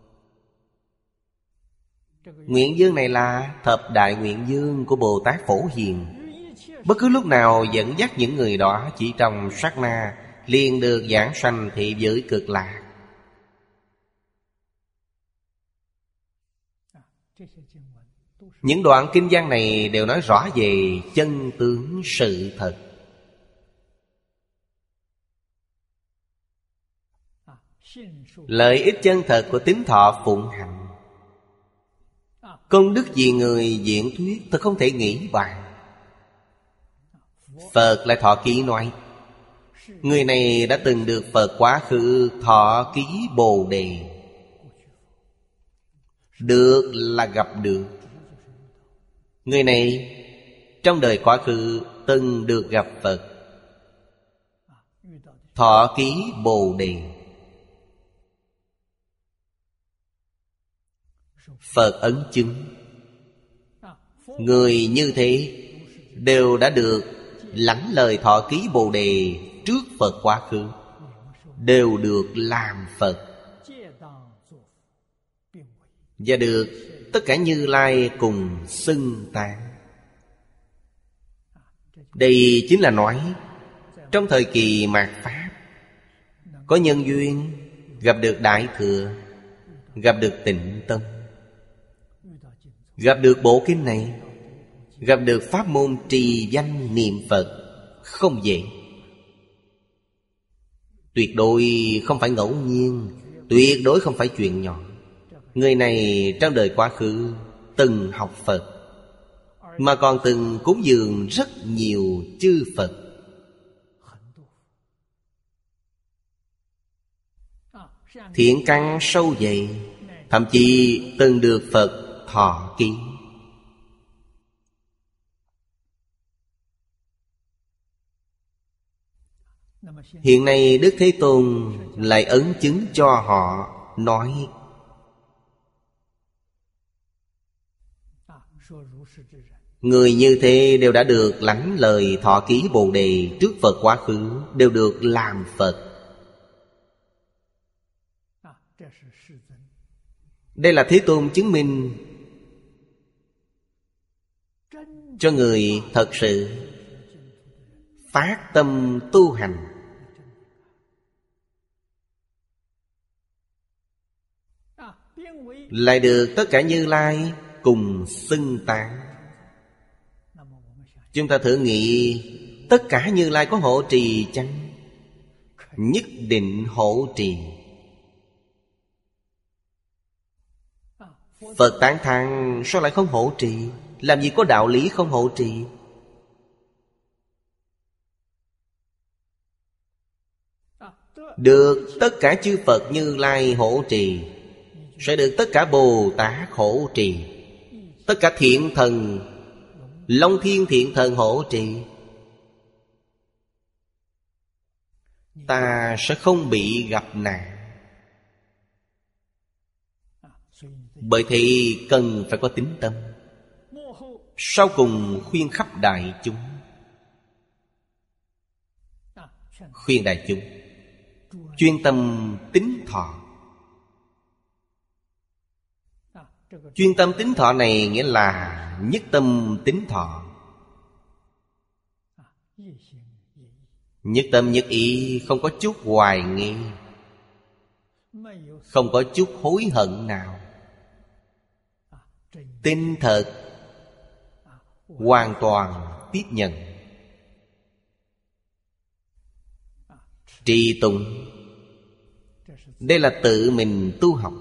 Nguyện dương này là thập đại nguyện dương của Bồ Tát Phổ Hiền. Bất cứ lúc nào dẫn dắt những người đó, chỉ trong sát na liền được giảng sanh thị giới cực lạc. Những đoạn kinh văn này đều nói rõ về chân tướng sự thật. Lợi ích chân thật của tín thọ phụng hành, công đức vì người diễn thuyết, thật không thể nghĩ bàn. Phật lại thọ ký nói: người này đã từng được Phật quá khứ thọ ký Bồ Đề. Được là gặp được. Người này trong đời quá khứ từng được gặp Phật, thọ ký Bồ Đề. Phật ấn chứng. Người như thế đều đã được lãnh lời thọ ký Bồ Đề trước Phật quá khứ, đều được làm Phật, và được tất cả Như Lai cùng xưng tán. Đây chính là nói trong thời kỳ mạt Pháp, có nhân duyên gặp được Đại Thừa, gặp được Tịnh Tâm, gặp được bộ kinh này, gặp được pháp môn trì danh niệm Phật, không dễ. Tuyệt đối không phải ngẫu nhiên, tuyệt đối không phải chuyện nhỏ. Người này trong đời quá khứ từng học Phật, mà còn từng cúng dường rất nhiều chư Phật. Thiện căn sâu dày, thậm chí từng được Phật thọ ký. Hiện nay Đức Thế Tôn lại ấn chứng cho họ, nói: người như thế đều đã được lãnh lời thọ ký Bồ Đề trước Phật quá khứ, đều được làm Phật. Đây là Thế Tôn chứng minh cho người thật sự phát tâm tu hành, lại được tất cả Như Lai cùng xưng tán. Chúng ta thử nghĩ, tất cả Như Lai có hộ trì chăng? Nhất định hộ trì. Phật tán thán, sao lại không hộ trì? Làm gì có đạo lý không hộ trì? Được tất cả chư Phật Như Lai hộ trì, sẽ được tất cả Bồ Tát hộ trì. Tất cả thiện thần, Long Thiên thiện thần hộ trì, ta sẽ không bị gặp nạn. Bởi thì cần phải có tín tâm. Sau cùng khuyên khắp đại chúng, khuyên đại chúng chuyên tâm tín thọ. Chuyên tâm tín thọ này nghĩa là nhất tâm tín thọ, nhất tâm nhất ý, không có chút hoài nghi, không có chút hối hận nào. Tin thật, hoàn toàn tiếp nhận. Trì tụng, đây là tự mình tu học.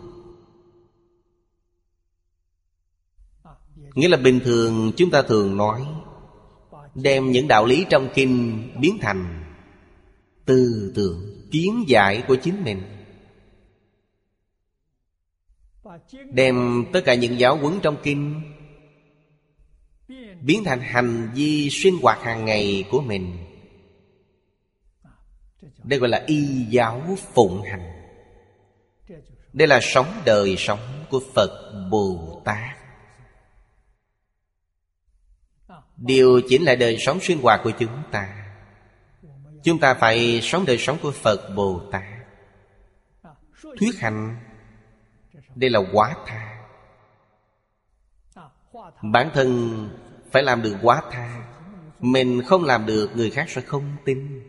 Nghĩa là bình thường chúng ta thường nói, đem những đạo lý trong kinh biến thành tư tưởng, kiến giải của chính mình. Đem tất cả những giáo huấn trong kinh biến thành hành vi sinh hoạt hàng ngày của mình. Đây gọi là y giáo phụng hành. Đây là sống đời sống của Phật Bồ Tát. Điều chỉnh lại đời sống sinh hoạt của chúng ta. Chúng ta phải sống đời sống của Phật Bồ Tát. Thuyết hành, đây là quá tha. Bản thân phải làm được quá tha. Mình không làm được, người khác sẽ không tin.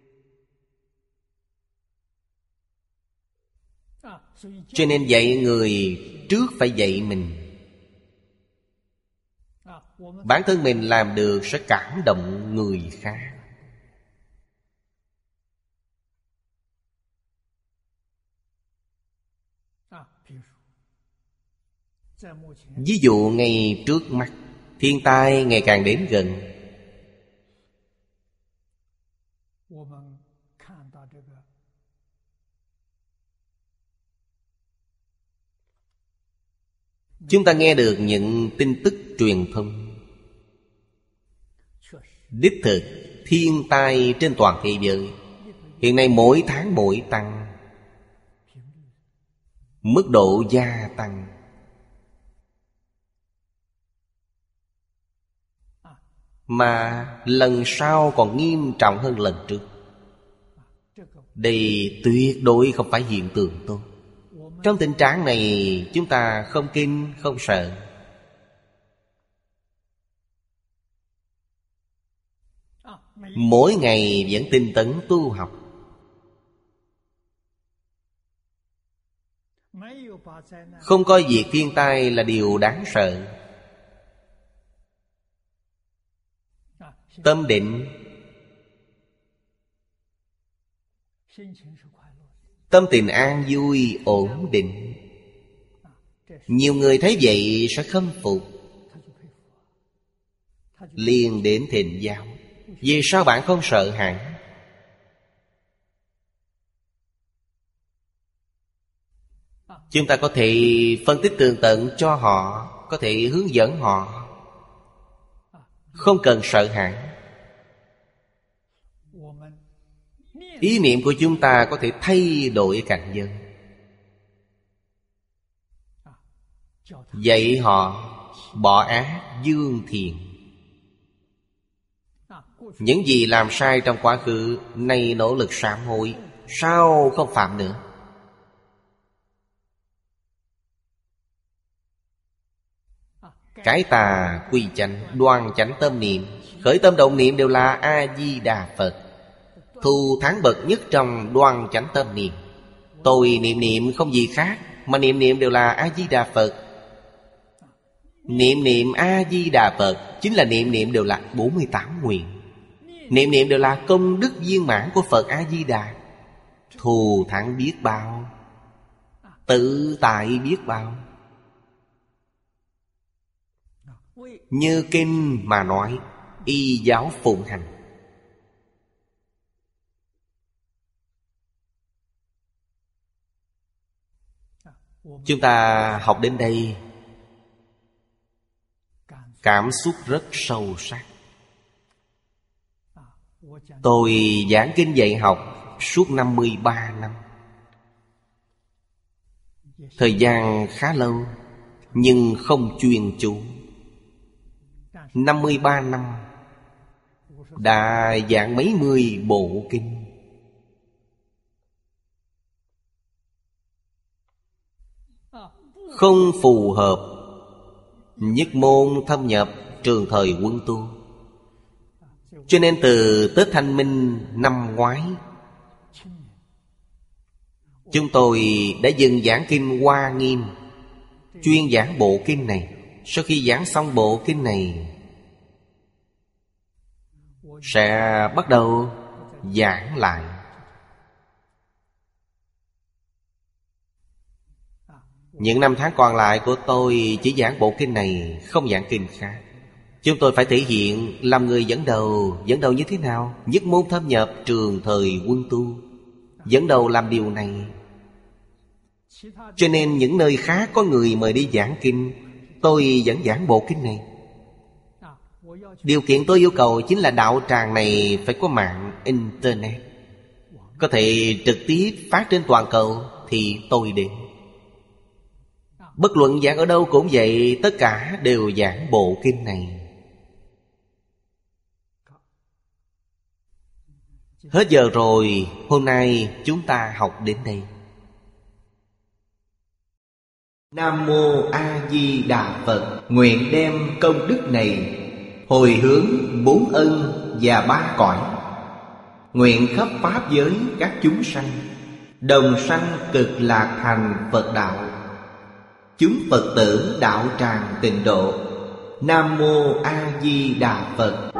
Cho nên dạy người trước phải dạy mình. Bản thân mình làm được sẽ cảm động người khác. Ví dụ ngay trước mắt, thiên tai ngày càng đến gần. Chúng ta nghe được những tin tức truyền thông. Đích thực, thiên tai trên toàn thế giới hiện nay mỗi tháng mỗi tăng, mức độ gia tăng. Mà lần sau còn nghiêm trọng hơn lần trước. Đây tuyệt đối không phải hiện tượng tốt. Trong tình trạng này chúng ta không kinh, không sợ. Mỗi ngày vẫn tinh tấn tu học. Không coi việc thiên tai là điều đáng sợ. Tâm định, tâm tình an vui, ổn định. Nhiều người thấy vậy sẽ khâm phục, liền đến thỉnh giáo. Vì sao bạn không sợ hãi? Chúng ta có thể phân tích tường tận cho họ, có thể hướng dẫn họ, không cần sợ hãi. Ý niệm của chúng ta có thể thay đổi cảnh giới. Dạy họ bỏ ác dương thiện. Những gì làm sai trong quá khứ, nay nỗ lực sám hối, sao không phạm nữa. Cái tà quy chánh, đoan chánh tâm niệm, khởi tâm động niệm đều là A-di-đà Phật. Thù thắng bậc nhất trong đoan chánh tâm niệm. Tôi niệm niệm không gì khác, mà niệm niệm đều là A-di-đà Phật. Niệm niệm A-di-đà Phật chính là niệm niệm đều là bốn mươi tám nguyện. Niệm niệm đều là công đức viên mãn của Phật A-di-đà. Thù thắng biết bao, tự tại biết bao. Như kinh mà nói, y giáo phụng hành. Chúng ta học đến đây, Cảm xúc rất sâu sắc. Tôi giảng kinh dạy học suốt năm mươi ba năm. Thời gian khá lâu, nhưng không chuyên chú. Năm mươi ba năm đã giảng mấy mươi bộ kinh. Không phù hợp nhất môn thâm nhập trường thời Quân Tu. Cho nên từ Tết Thanh Minh năm ngoái, chúng tôi đã dừng giảng kinh Hoa Nghiêm, chuyên giảng bộ kinh này. Sau khi giảng xong bộ kinh này, sẽ bắt đầu giảng lại. Những năm tháng còn lại của tôi chỉ giảng bộ kinh này, không giảng kinh khác. Chúng tôi phải thể hiện làm người dẫn đầu. Dẫn đầu như thế nào? Nhất môn thâm nhập trường thời Quân Tu. Dẫn đầu làm điều này. Cho nên những nơi khác có người mời đi giảng kinh, tôi vẫn giảng bộ kinh này. Điều kiện tôi yêu cầu chính là đạo tràng này phải có mạng Internet, có thể trực tiếp phát trên toàn cầu thì tôi đến. Bất luận giảng ở đâu cũng vậy, tất cả đều giảng bộ kinh này. Hết giờ rồi, hôm nay chúng ta học đến đây. Nam Mô A Di Đà Phật. Nguyện đem công đức này hồi hướng bốn ân và ba cõi, nguyện khắp pháp giới các chúng sanh đồng sanh cực lạc thành Phật đạo. Chúng Phật tử đạo tràng tịnh độ. Nam Mô A Di Đà Phật.